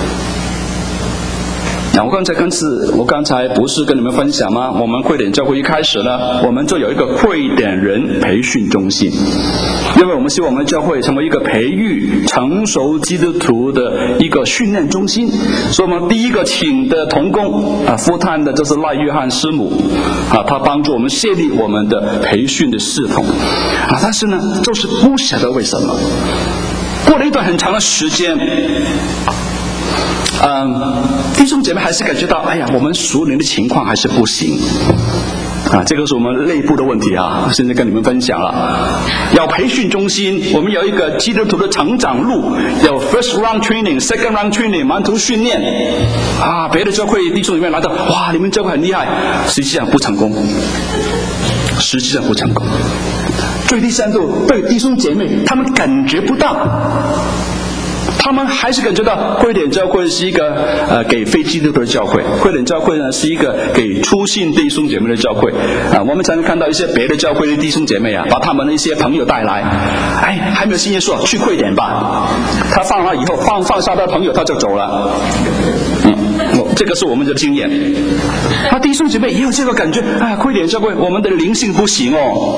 我刚才不是跟你们分享吗？我们汇点教会一开始呢，我们就有一个汇点人培训中心。 因为我们希望我们教会成为一个培育成熟基督徒的一个训练中心，所以我们第一个请的同工full time的就是赖约翰师母他帮助我们设立我们的培训的系统但是呢就是不晓得为什么过了一段很长的时间弟兄姐妹还是感觉到哎呀我们属灵的情况还是不行这个是我们内部的问题现在跟你们分享了。要培训中心，我们有一个基督徒的成长路，有 first round training、second round training， 门徒训练别的教会弟兄里面来到，哇，你们教会很厉害，实际上不成功，最低限度对弟兄姐妹他们感觉不到。他们还是感觉到汇点教会是一个给非基督徒的教会，汇点教会呢是一个给初信弟兄姐妹的教会我们常常看到一些别的教会的弟兄姐妹把他们的一些朋友带来，还没有信耶稣去汇点吧，他放了以后放下他的朋友他就走了这个是我们的经验弟兄姐妹也有这个感觉汇点教会我们的灵性不行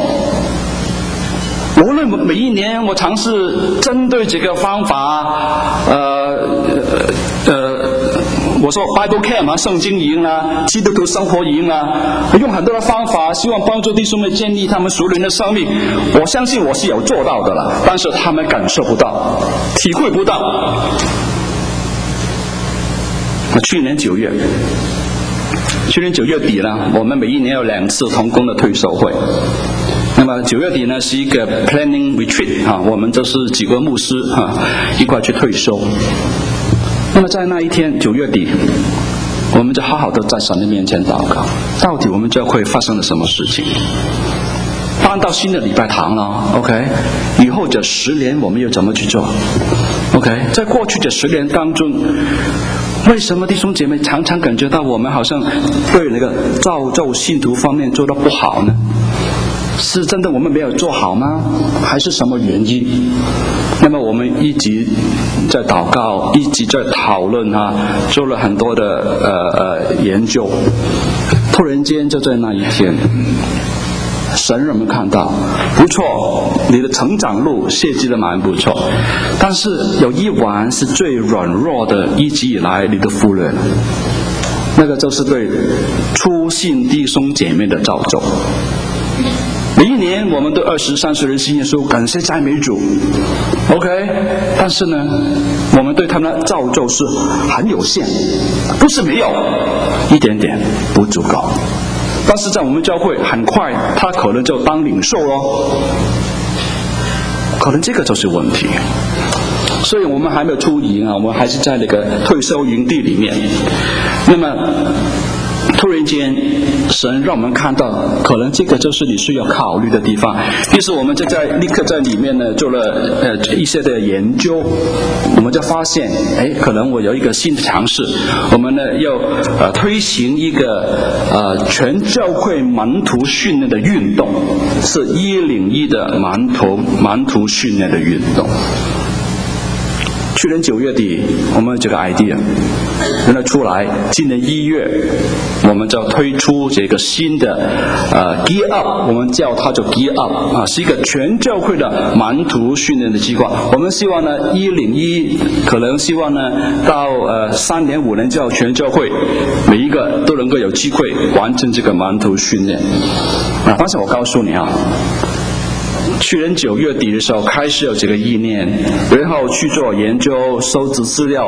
无论每一年我尝试针对这个方法我说 Bible Camp 圣经营基督徒生活营用很多的方法希望帮助弟兄们建立他们属灵的生命，我相信我是有做到的了，但是他们感受不到，体会不到。去年9月底呢，我们每一年有2次同工的退休会。那么9月底呢是一个 planning retreat 我们就是几个牧师一块去退休。那么在那一天9月底，我们就好好的在神的面前祷告，到底我们教会发生了什么事情？搬到新的礼拜堂了 ，OK？ 以后这10年我们又怎么去做 ？OK？ 在过去这10年当中，为什么弟兄姐妹常常感觉到我们好像对那个造就信徒方面做得不好呢？是真的我们没有做好吗？还是什么原因？那么我们一直在祷告，一直在讨论做了很多的研究。突然间就在那一天，神让我们看到，不错，你的成长路设计得蛮不错，但是有一环是最软弱的，一直以来你都忽略了，那个就是对初信弟兄姐妹的造就。每一年我们都20、30人信耶稣，感谢赞美主 OK， 但是呢我们对他们的造就是很有限，不是没有，一点点不足够，但是在我们教会很快他可能就当领袖咯，可能这个就是问题。所以我们还没有出营我们还是在那个退休营地里面。那么突然间神让我们看到，可能这个就是你需要考虑的地方。于是我们就立刻在里面呢做了一些的研究，我们就发现可能我有一个新的尝试，我们呢要推行一个全教会门徒训练的运动，是101的门徒训练的运动。去年9月底我们这个 idea 原来出来，今年1月我们就推出这个新的Gear Up， 我们叫它叫 Gear Up 是一个全教会的门徒训练的计划。我们希望呢101可能希望呢到3年5年之后，全教会每一个都能够有机会完成这个门徒训练但是我告诉你去年9月底的时候开始有这个意念，然后去做研究收集资料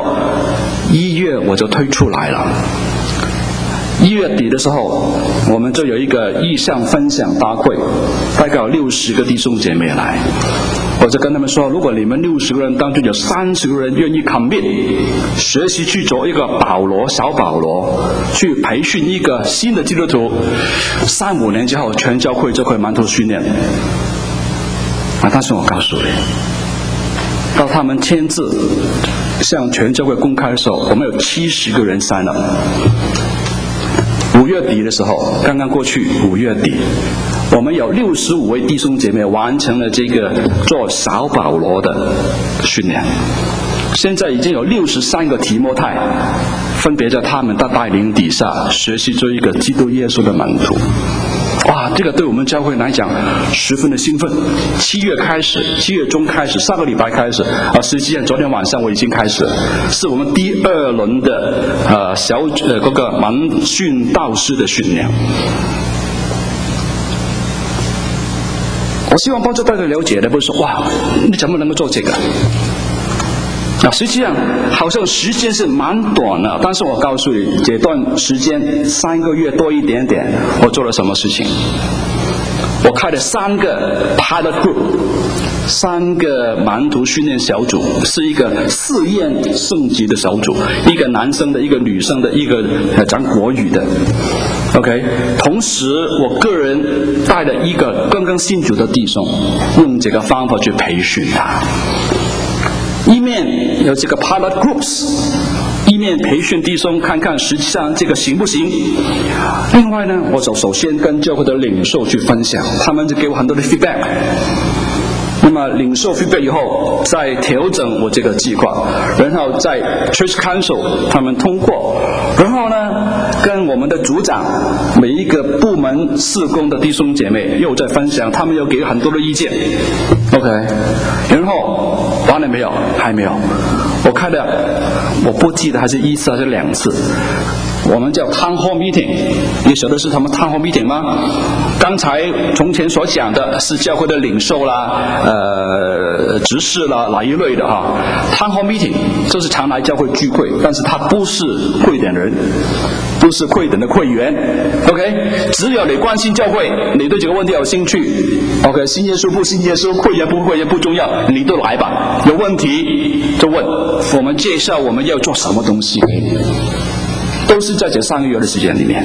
，1月我就推出来了。1月底的时候我们就有一个意向分享大会，大概有60个弟兄姐妹来，我就跟他们说，如果你们60个人当中有30个人愿意 commit 学习去做一个小保罗，去培训一个新的基督徒，3、5年之后全教会就会门徒训练但是我告诉你，到他们签字向全教会公开的时候，我们有70个人sign up。5月底的时候，刚刚过去5月底，我们有65位弟兄姐妹完成了这个做小保罗的训练。现在已经有63个提摩太分别在他们的带领底下学习做一个基督耶稣的门徒。 哇，这个对我们教会来讲十分的兴奋。7月中开始，上个礼拜开始实际上昨天晚上我已经开始了，是我们第2轮的那个盲训导师的训练。我希望帮助大家了解的不是说哇，你怎么能够做这个？实际上好像时间是蛮短的，但是我告诉你，这段时间3个月多一点点，我做了什么事情？我开了3个 pilot group，3个盲徒训练小组，是一个试验升级的小组，一个男生的，一个女生的，一个讲国语的。OK， 同时我个人带了一个刚刚信主的弟兄，用这个方法去培训他。一面有这个 pilot groups， 一面培训弟兄看看实际上这个行不行。另外呢，我首先跟教会的领袖去分享，他们就给我很多的 feedback。那么领受 feedback 以后，再调整我这个计划，然后在 Church Council 他们通过，然后呢，跟我们的组长每一个部门事工的弟兄姐妹又在分享，他们又给很多的意见。OK， 然后完了没有？还没有。我看了，我不记得还是1次还是2次。我们叫 Town Hall Meeting， 你晓得是他们 Town Hall Meeting 吗？刚才从前所讲的是教会的领袖啦、执事啦哪一类的哈。Town Hall Meeting 就是常来教会聚会，但是他不是会点人，不是会点的会员。OK， 只有你关心教会，你对这个问题有兴趣。OK， 信耶稣不信耶稣，会员不会员不重要，你都来吧。有问题就问，我们介绍我们要做什么东西给你。都是在这3个月的时间里面。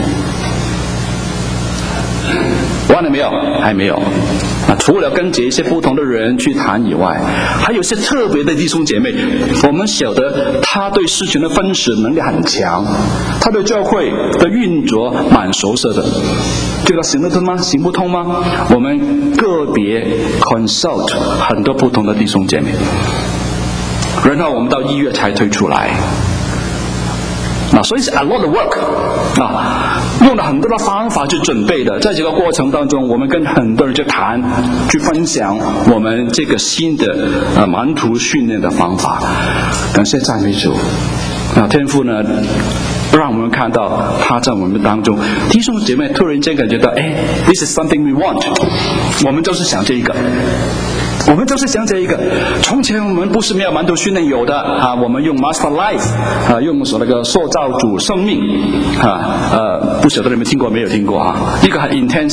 完了没有？还没有。除了跟这些不同的人去谈以外，还有些特别的弟兄姐妹，我们晓得他对事情的分析能力很强，他对教会的运作蛮熟悉的。这个行得通吗？行不通吗？我们个别 consult 很多不同的弟兄姐妹，然后我们到1月才推出来。所以是 a lot of work 用了很多的方法去准备的。在这个过程当中，我们跟很多人去谈，去分享我们这个新的盲徒训练的方法。感谢赞美主。天父呢，让我们看到他在我们当中，弟兄姐妹突然间感觉到，this is something we want， 我们就是想这一个。我们就是想这一个。从前我们不是没有盲徒训练，有的我们用 Master Life 用那个塑造主生命不晓得你们听过没有听过一个很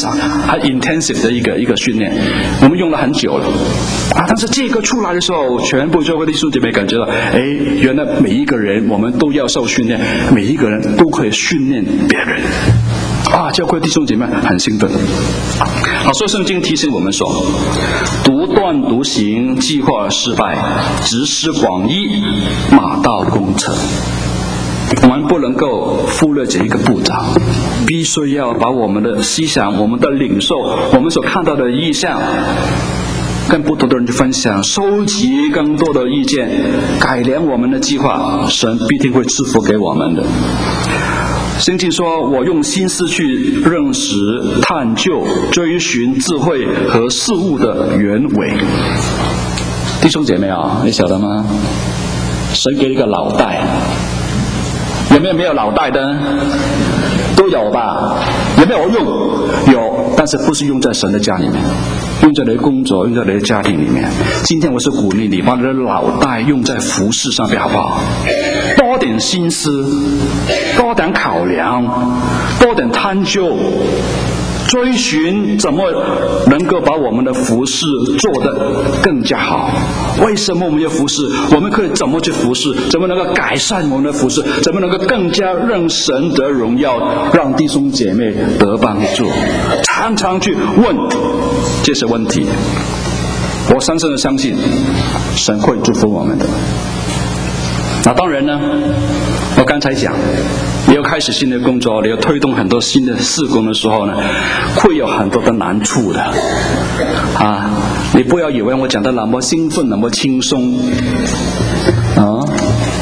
intensive 的一个训练，我们用了很久了但是这个出来的时候，全部教会的弟兄姐妹感觉到，原来每一个人我们都要受训练，每一个人都可以训练别人教会弟兄姐妹很兴奋。所以圣经提醒我们说，独断独行，计划失败，集思广益，马到功成。我们不能够忽略这一个步骤，必须要把我们的思想、我们的领受、我们所看到的意象跟不同的人去分享，收集更多的意见，改良我们的计划，神必定会赐福给我们的。圣经说，我用心思去认识、探究、追寻智慧和事物的原委。弟兄姐妹你晓得吗？神给一个脑袋，有没有脑袋的？都有吧？有没有用？有，但是不是用在神的家里面，用在你的工作，用在你的家庭里面。今天我是鼓励你把你的脑袋用在服事上面，好不好？多点心思，多点考量，多点探究，追寻怎么能够把我们的服事做得更加好。为什么我们要服事？我们可以怎么去服事？怎么能够改善我们的服事？怎么能够更加让神得荣耀，让弟兄姐妹得帮助？常常去问这些问题，我深深的相信神会祝福我们的。当然呢，我刚才讲，你要开始新的工作，你要推动很多新的事工的时候呢，会有很多的难处的你不要以为我讲的那么兴奋，那么轻松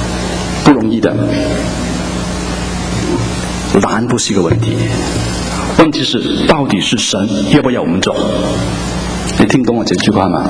不容易的。难不是一个问题， 问题是到底是神要不要我们做？你听懂我这句话吗？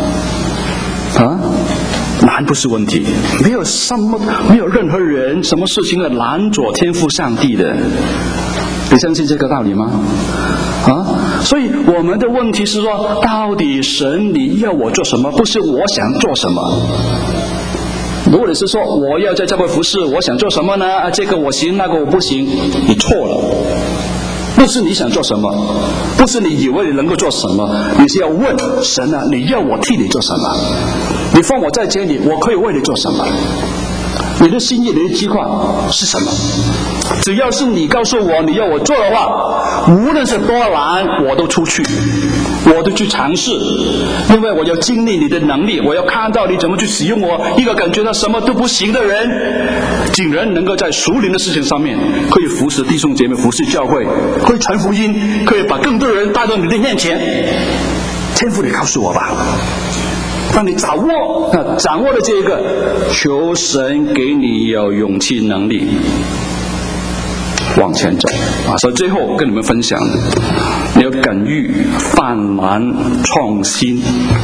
难不是问题，没有任何人什么事情的拦阻天父上帝的，你相信这个道理吗？所以我们的问题是说，到底神你要我做什么，不是我想做什么。如果你是说我要在教会服侍，我想做什么呢？这个我行，那个我不行，你错了。不是你想做什么，不是你以为你能够做什么，你是要问神啊，你要我替你做什么？你放我在这里，我可以为你做什么？你的心意，你的计划是什么？只要是你告诉我你要我做的话，无论是多难我都出去，我都去尝试，因为我要经历你的能力，我要看到你怎么去使用我一个感觉到什么都不行的人，竟然能够在属灵的事情上面可以服侍弟兄姐妹，服侍教会，可以传福音，可以把更多人带到你的面前。天父，你告诉我吧，当你掌握了这个，求神给你有勇气能力往前走所以最后跟你们分享，你要敢于犯难创新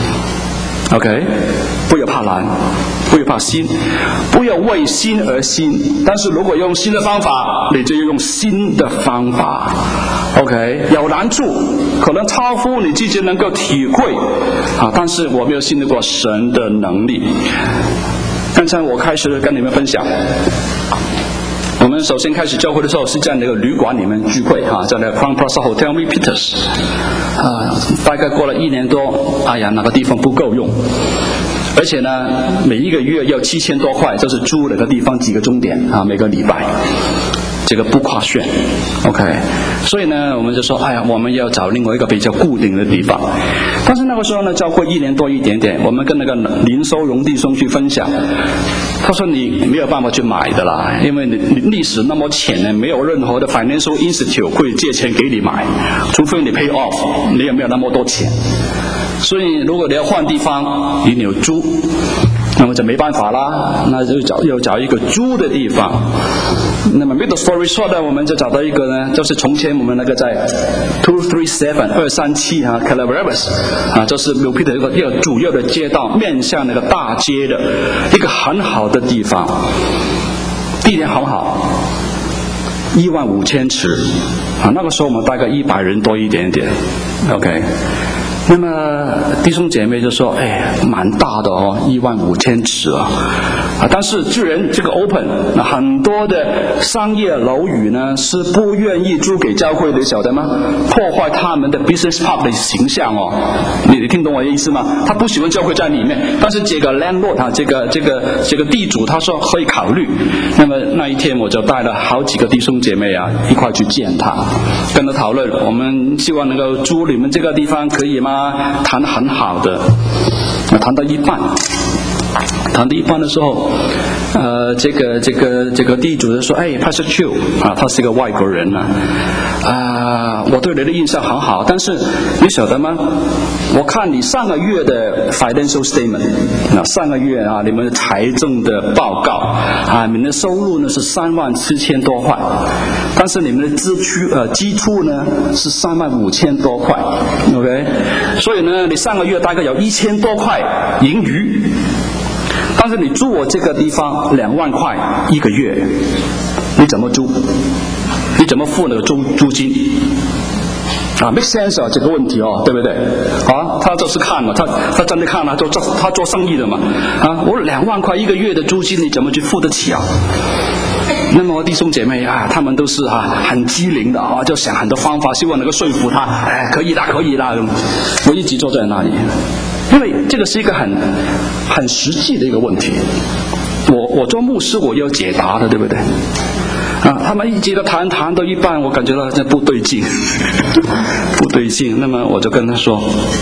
OK， 不要怕难，不要怕新，不要为新而新，但是如果用新的方法，你就要用新的方法 OK， 有难处可能超乎你自己能够体会但是我没有信得过神的能力。刚才我开始跟你们分享，我们首先开始教会的时候是在那个旅馆里面聚会在那个 Crown Plaza Hotel St. Peters 大概过了1年多，那个地方不够用，而且呢每一个月要7000多块，就是租那个地方几个钟点每个礼拜，这个不划算 OK， 所以呢我们就说我们要找另外一个比较固定的地方。但是那个时候呢教会1年多一点点，我们跟那个林收荣弟兄去分享，他说你没有办法去买的啦，因为你历史那么浅呢，没有任何的 financial institute 会借钱给你买，除非你 pay off， 你也没有那么多钱，所以如果你要换地方，你有租，那么就没办法啦，那就要找一个租的地方。那么 middle story short 呢，我们就找到一个呢，就是从前我们那个在237 Calaveras 就是纽皮的一个主要的街道，面向那个大街的一个很好的地方，地点很好，15000尺那个时候我们大概100人多一点点 OK。那么弟兄姐妹就说蛮大的15000尺但是既然这个 open， 很多的商业楼宇呢是不愿意租给教会的，晓得吗？破坏他们的 business park 的形象你听懂我的意思吗？他不喜欢教会在里面，但是这个 landlord 这个地主他说可以考虑。那么那一天我就带了好几个弟兄姐妹一块去见他，跟他讨论，我们希望能够租你们这个地方可以吗？谈得很好的，谈到一半的时候这个地主就说Pastor Chu 他是一个外国人我对你的印象很好，但是你晓得吗？我看你上个月的 financial statement 上个月你们的财政的报告你们的收入呢是37000多块，但是你们的支出呢是35000多块 OK， 所以呢你上个月大概有1000多块盈余，但是你租我这个地方2万块一个月，你怎么租？你怎么付那个租金make sense 这个问题对不对他就是看嘛，他真的看他做生意的嘛我2万块一个月的租金你怎么去付得起那么弟兄姐妹他们都是很机灵的就想很多方法，希望能够说服他可以啦，我一直坐在那里，因为这个是一个很实际的一个问题，我做牧师我要解答的，对不对他们一直谈到一半，我感觉到这不对劲不对劲，那么我就跟他说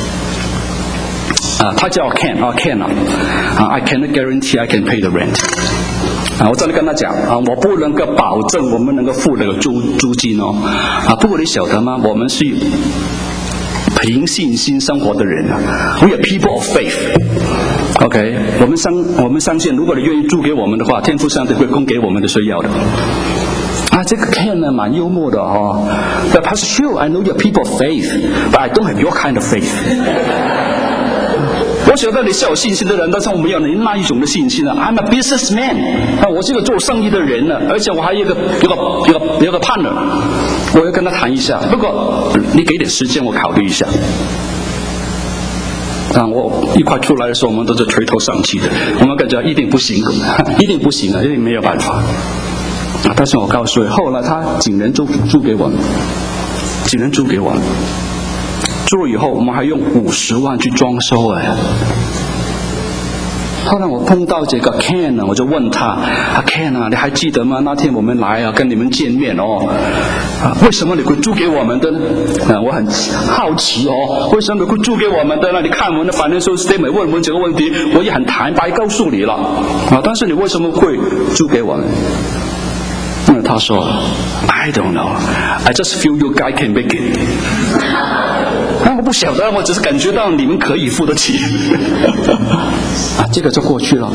他叫 Ken I cannot guarantee I can pay the rent我真的跟他讲我不能够保证我们能够付那个租金不过你晓得吗？我们是凭信心生活的人We are people of faith OK， 我们相信如果你愿意租给我们的话，天父上帝会供给我们的需要的这个 Ken 呢蛮幽默的哦。But Pastor Hugh, I know you're people of faith, but I don't have your kind of faith. 我晓得你是有信心的人，但是我没有你那一种的信心啊。I'm a businessman， 我是一个做生意的人呢，而且我还有一个 partner， 我要跟他谈一下。不过你给点时间我考虑一下。我一块出来的时候，我们都是垂头丧气的，我们感觉一定不行，一定不行啊，一定没有办法。但是我告诉你，后来他竟然租给我们，竟然租给我们。租了以后，我们还用50万去装修哎。后来我碰到这个 Ken 呢，我就问他，Ken 啊，你还记得吗？那天我们来跟你们见面哦，为什么你会租给我们的呢？我很好奇哦，为什么你会租给我们的呢？你看我们的 financial statement 问我们这个问题，我也很坦白告诉你了但是你为什么会租给我们？他说 I don't know, I just feel you guys can make it 我不晓得，我只是感觉到你们可以付得起这个就过去了。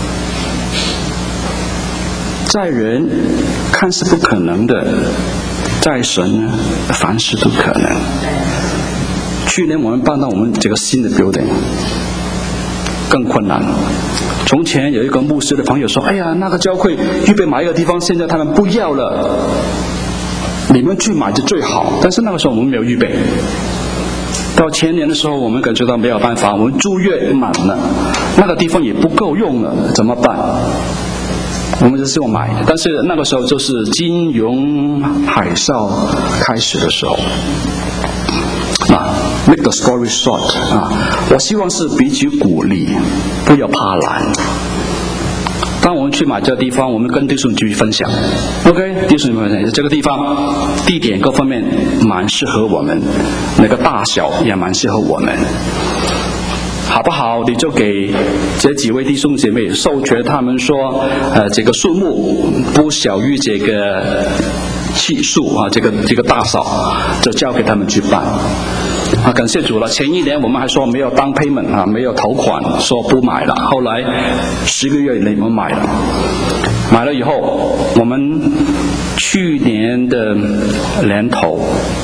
在人看似不可能的，在神呢凡事都可能。去年我们搬到我们这个新的 building 更困难。从前有一个牧师的朋友说，哎呀，那个教会预备买一个地方，现在他们不要了，你们去买就最好。但是那个时候我们没有预备。到前年的时候，我们感觉到没有办法，我们住越满了，那个地方也不够用了，怎么办？我们就希望买，但是那个时候就是金融海啸开始的时候。Make the story short 我希望是彼此鼓励，不要怕懒。当我们去买这个地方，我们跟弟兄继续分享 OK， 弟兄们分享这个地方地点各方面蛮适合我们，那个大小也蛮适合我们，好不好？你就给这几位弟兄姐妹授权他们说这个数目不小于这个系数这个大小，就交给他们去办感谢主了。前一年我们还说没有down payment没有头款，说不买了。后来10个月以内我们买了，买了以后，我们去年的年头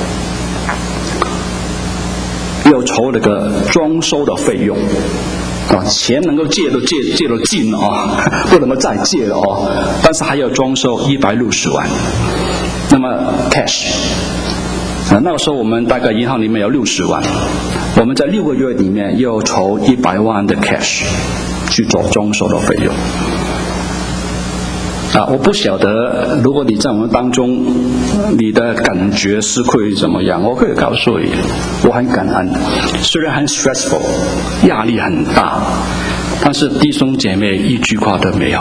又筹了个装修的费用钱能够借都借了尽了不能够再借了但是还要装修160万，那么 cash。那个时候我们大概银行里面有60万，我们在6个月里面又筹100万的 cash 去做装修的费用我不晓得如果你在我们当中你的感觉是会怎么样。我可以告诉你，我很感恩，虽然很 stressful 压力很大，但是弟兄姐妹一句话都没有。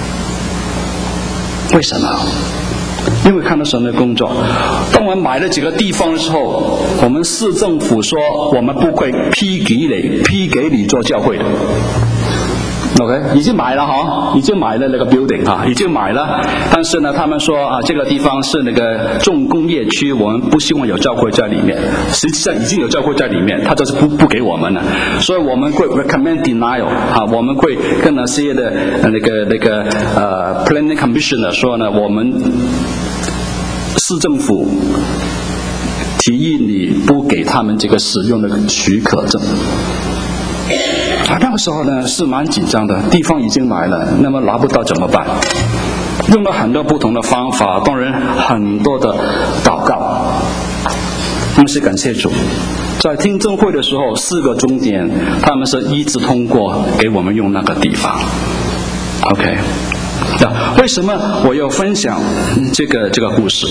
为什么？因为看到神的工作。当我们买了几个地方的时候，我们市政府说我们不会批给你做教会的OK， 已经买了已经买了那个 building 已经买了。但是呢，他们说这个地方是那个重工业区，我们不希望有教会在里面。实际上已经有教会在里面，他就是不给我们了。所以我们会 recommend denial 我们会跟那些的那个planning commissioner 说呢，我们市政府提议你不给他们这个使用的许可证。那个时候呢是蛮紧张的，地方已经买了，那么拿不到怎么办？用了很多不同的方法，当然很多的祷告。但是感谢主，在听证会的时候4个钟点，他们是一致通过给我们用那个地方。OK， 为什么我要分享这个故事？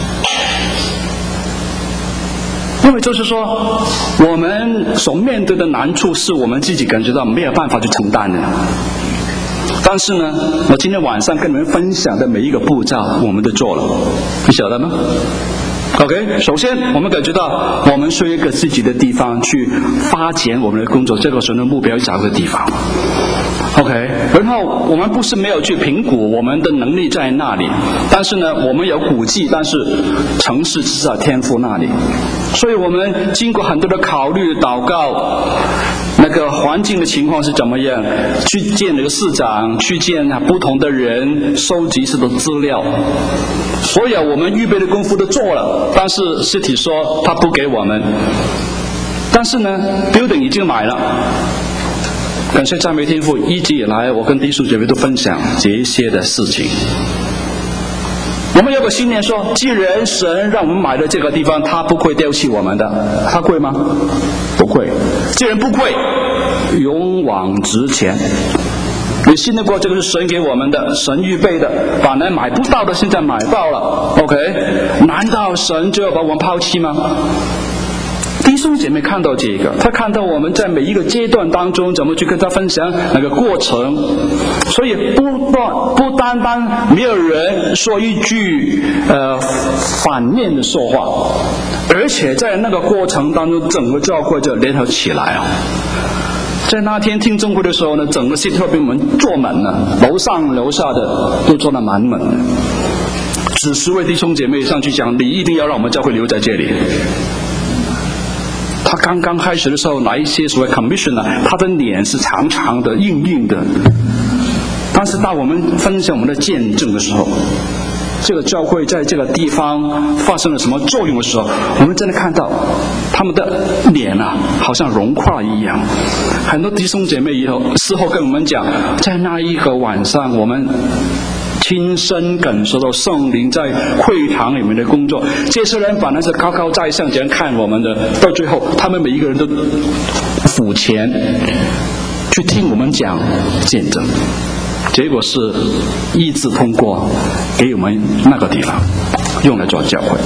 因为就是说，我们所面对的难处是我们自己感觉到没有办法去承担的。但是呢，我今天晚上跟你们分享的每一个步骤，我们都做了，你晓得吗 ？OK， 首先我们感觉到我们需要一个自己的地方去发展我们的工作，这个神的目标找个地方。OK， 然后我们不是没有去评估我们的能力在那里，但是呢，我们有估计，但是城市是在天父那里，所以我们经过很多的考虑、祷告，那那个环境的情况是怎么样，去见那个市长，去见不同的人，收集这的资料。所有我们预备的功夫都做了，但是实体说他不给我们。但是呢 building 已经买了。感谢赞美天父，一直以来我跟弟兄姐妹都分享这一些的事情。我们有个信念说，既然神让我们买了这个地方，他不会丢弃我们的。他会吗？不会。既然不会，勇往直前。你信得过这个是神给我们的，神预备的，本来买不到的现在买到了 OK， 难道神就要把我们抛弃吗？弟兄姐妹看到这个，他看到我们在每一个阶段当中怎么去跟他分享那个过程，所以不单单没有人说一句反面的说话，而且在那个过程当中整个教会就联合起来啊。在那天听证会的时候呢，整个City Hall被我们坐满了，楼上楼下的都坐得满满的。只是为弟兄姐妹上去讲，你一定要让我们教会留在这里。他刚刚开始的时候，来一些所谓 commissioner， 他的脸是长长的、硬硬的。但是当我们分享我们的见证的时候，这个教会在这个地方发生了什么作用的时候，我们真的看到他们的脸啊，好像融化一样。很多弟兄姐妹事后跟我们讲，在那一个晚上，我们亲身感受到圣灵在会堂里面的工作。这些人本来是高高在上这样看我们的，到最后他们每一个人都付钱去听我们讲见证，结果是一致通过给我们那个地方用来做教会。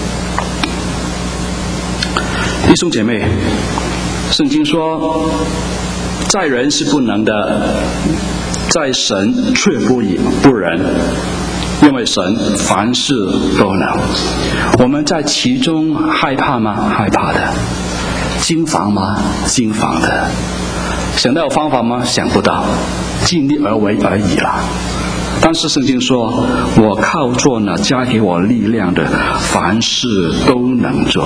弟兄姐妹，圣经说在人是不能的，在神却不然，因为神凡事都能。我们在其中害怕吗？害怕的。惊惶吗？惊惶的。想到有方法吗？想不到，尽力而为而已啦。但是圣经说，我靠做呢加给我力量的，凡事都能做。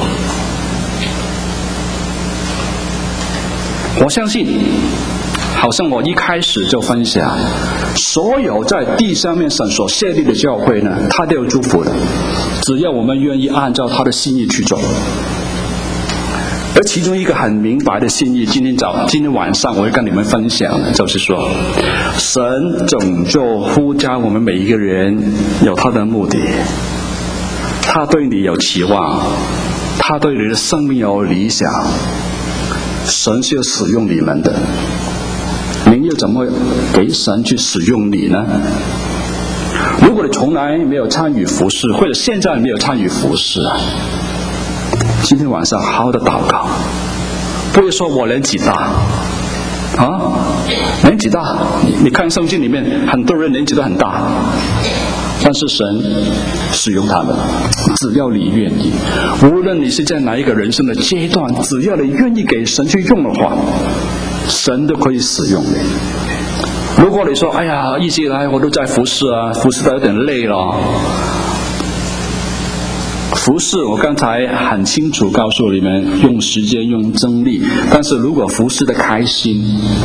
我相信，好像我一开始就分享，所有在地上面神所设立的教会呢，他都有祝福的，只要我们愿意按照他的心意去做。而其中一个很明白的心意，今天晚上我会跟你们分享的，就是说，神拯救呼召我们每一个人有他的目的，他对你有期望，他对你的生命有理想，神是要使用你们的。您又怎么给神去使用你呢？如果你从来没有参与服事，或者现在没有参与服事，今天晚上好好的祷告，不会说我年纪大啊，年纪大，你看圣经里面很多人年纪都很大，但是神使用他们，只要你愿意，无论你是在哪一个人生的阶段，只要你愿意给神去用的话，神都可以使用你。如果你说哎呀，一直以来我都在服侍啊，服侍到有点累了，服侍我刚才很清楚告诉你们，用时间用精力，但是如果服侍的开心，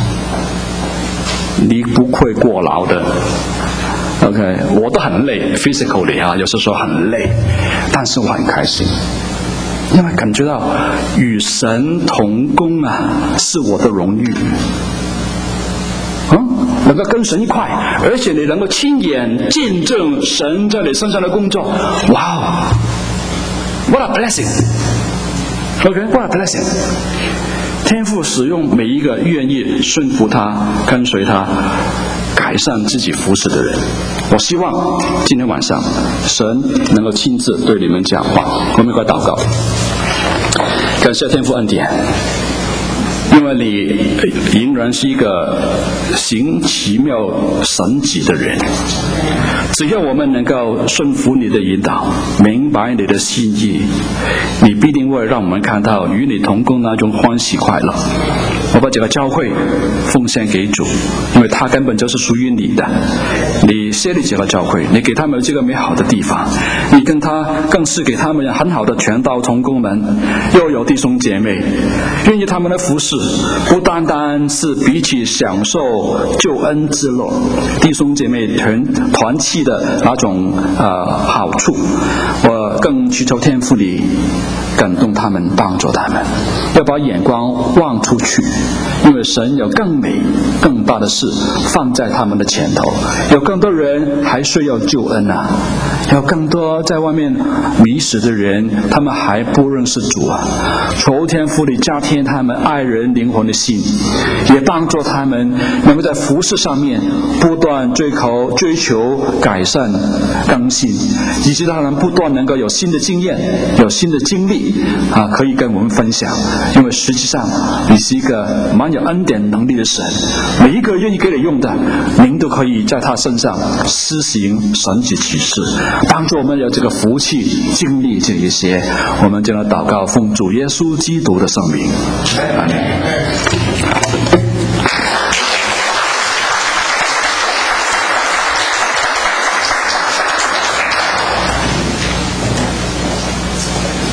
你不会过劳的。OK， 我都很累 physically 啊，有时候说很累，但是我很开心，因为感觉到与神同工啊，是我的荣誉。能够跟神一块，而且你能够亲眼见证神在你身上的工作，哇 ，What a blessing！ OK，What a blessing！ 天父使用每一个愿意顺服他、跟随他、改善自己服侍的人。我希望今天晚上神能够亲自对你们讲话。我们一块祷告，感谢天父恩典，因为你仍然是一个行奇妙神迹的人，只要我们能够顺服你的引导，明白你的心意，你必定会让我们看到与你同工那种欢喜快乐。我把这个教会奉献给主，因为它根本就是属于你的。你设立这个教会，你给他们这个美好的地方，你跟他更是给他们很好的传道同工们，又有弟兄姐妹，愿意他们的服侍不单单是彼此享受救恩之乐，弟兄姐妹团契的那种好处，我更祈求天父里感动他们，帮助他们，要把眼光望出去，因为神有更美更大的事放在他们的前头，有更多人还需要救恩啊，有更多在外面迷失的人，他们还不认识主啊。求天父里加添他们爱人灵魂的心，也帮助他们能够在服事上面不断追求改善更新，以及他们不断能够有新的经验有新的经历可以跟我们分享。因为实际上你是一个蛮有恩典能力的神，每一个愿意给你用的，您都可以在他身上施行神迹奇事，帮助我们有这个福气经历这一些。我们就来祷告，奉主耶稣基督的圣名，阿们。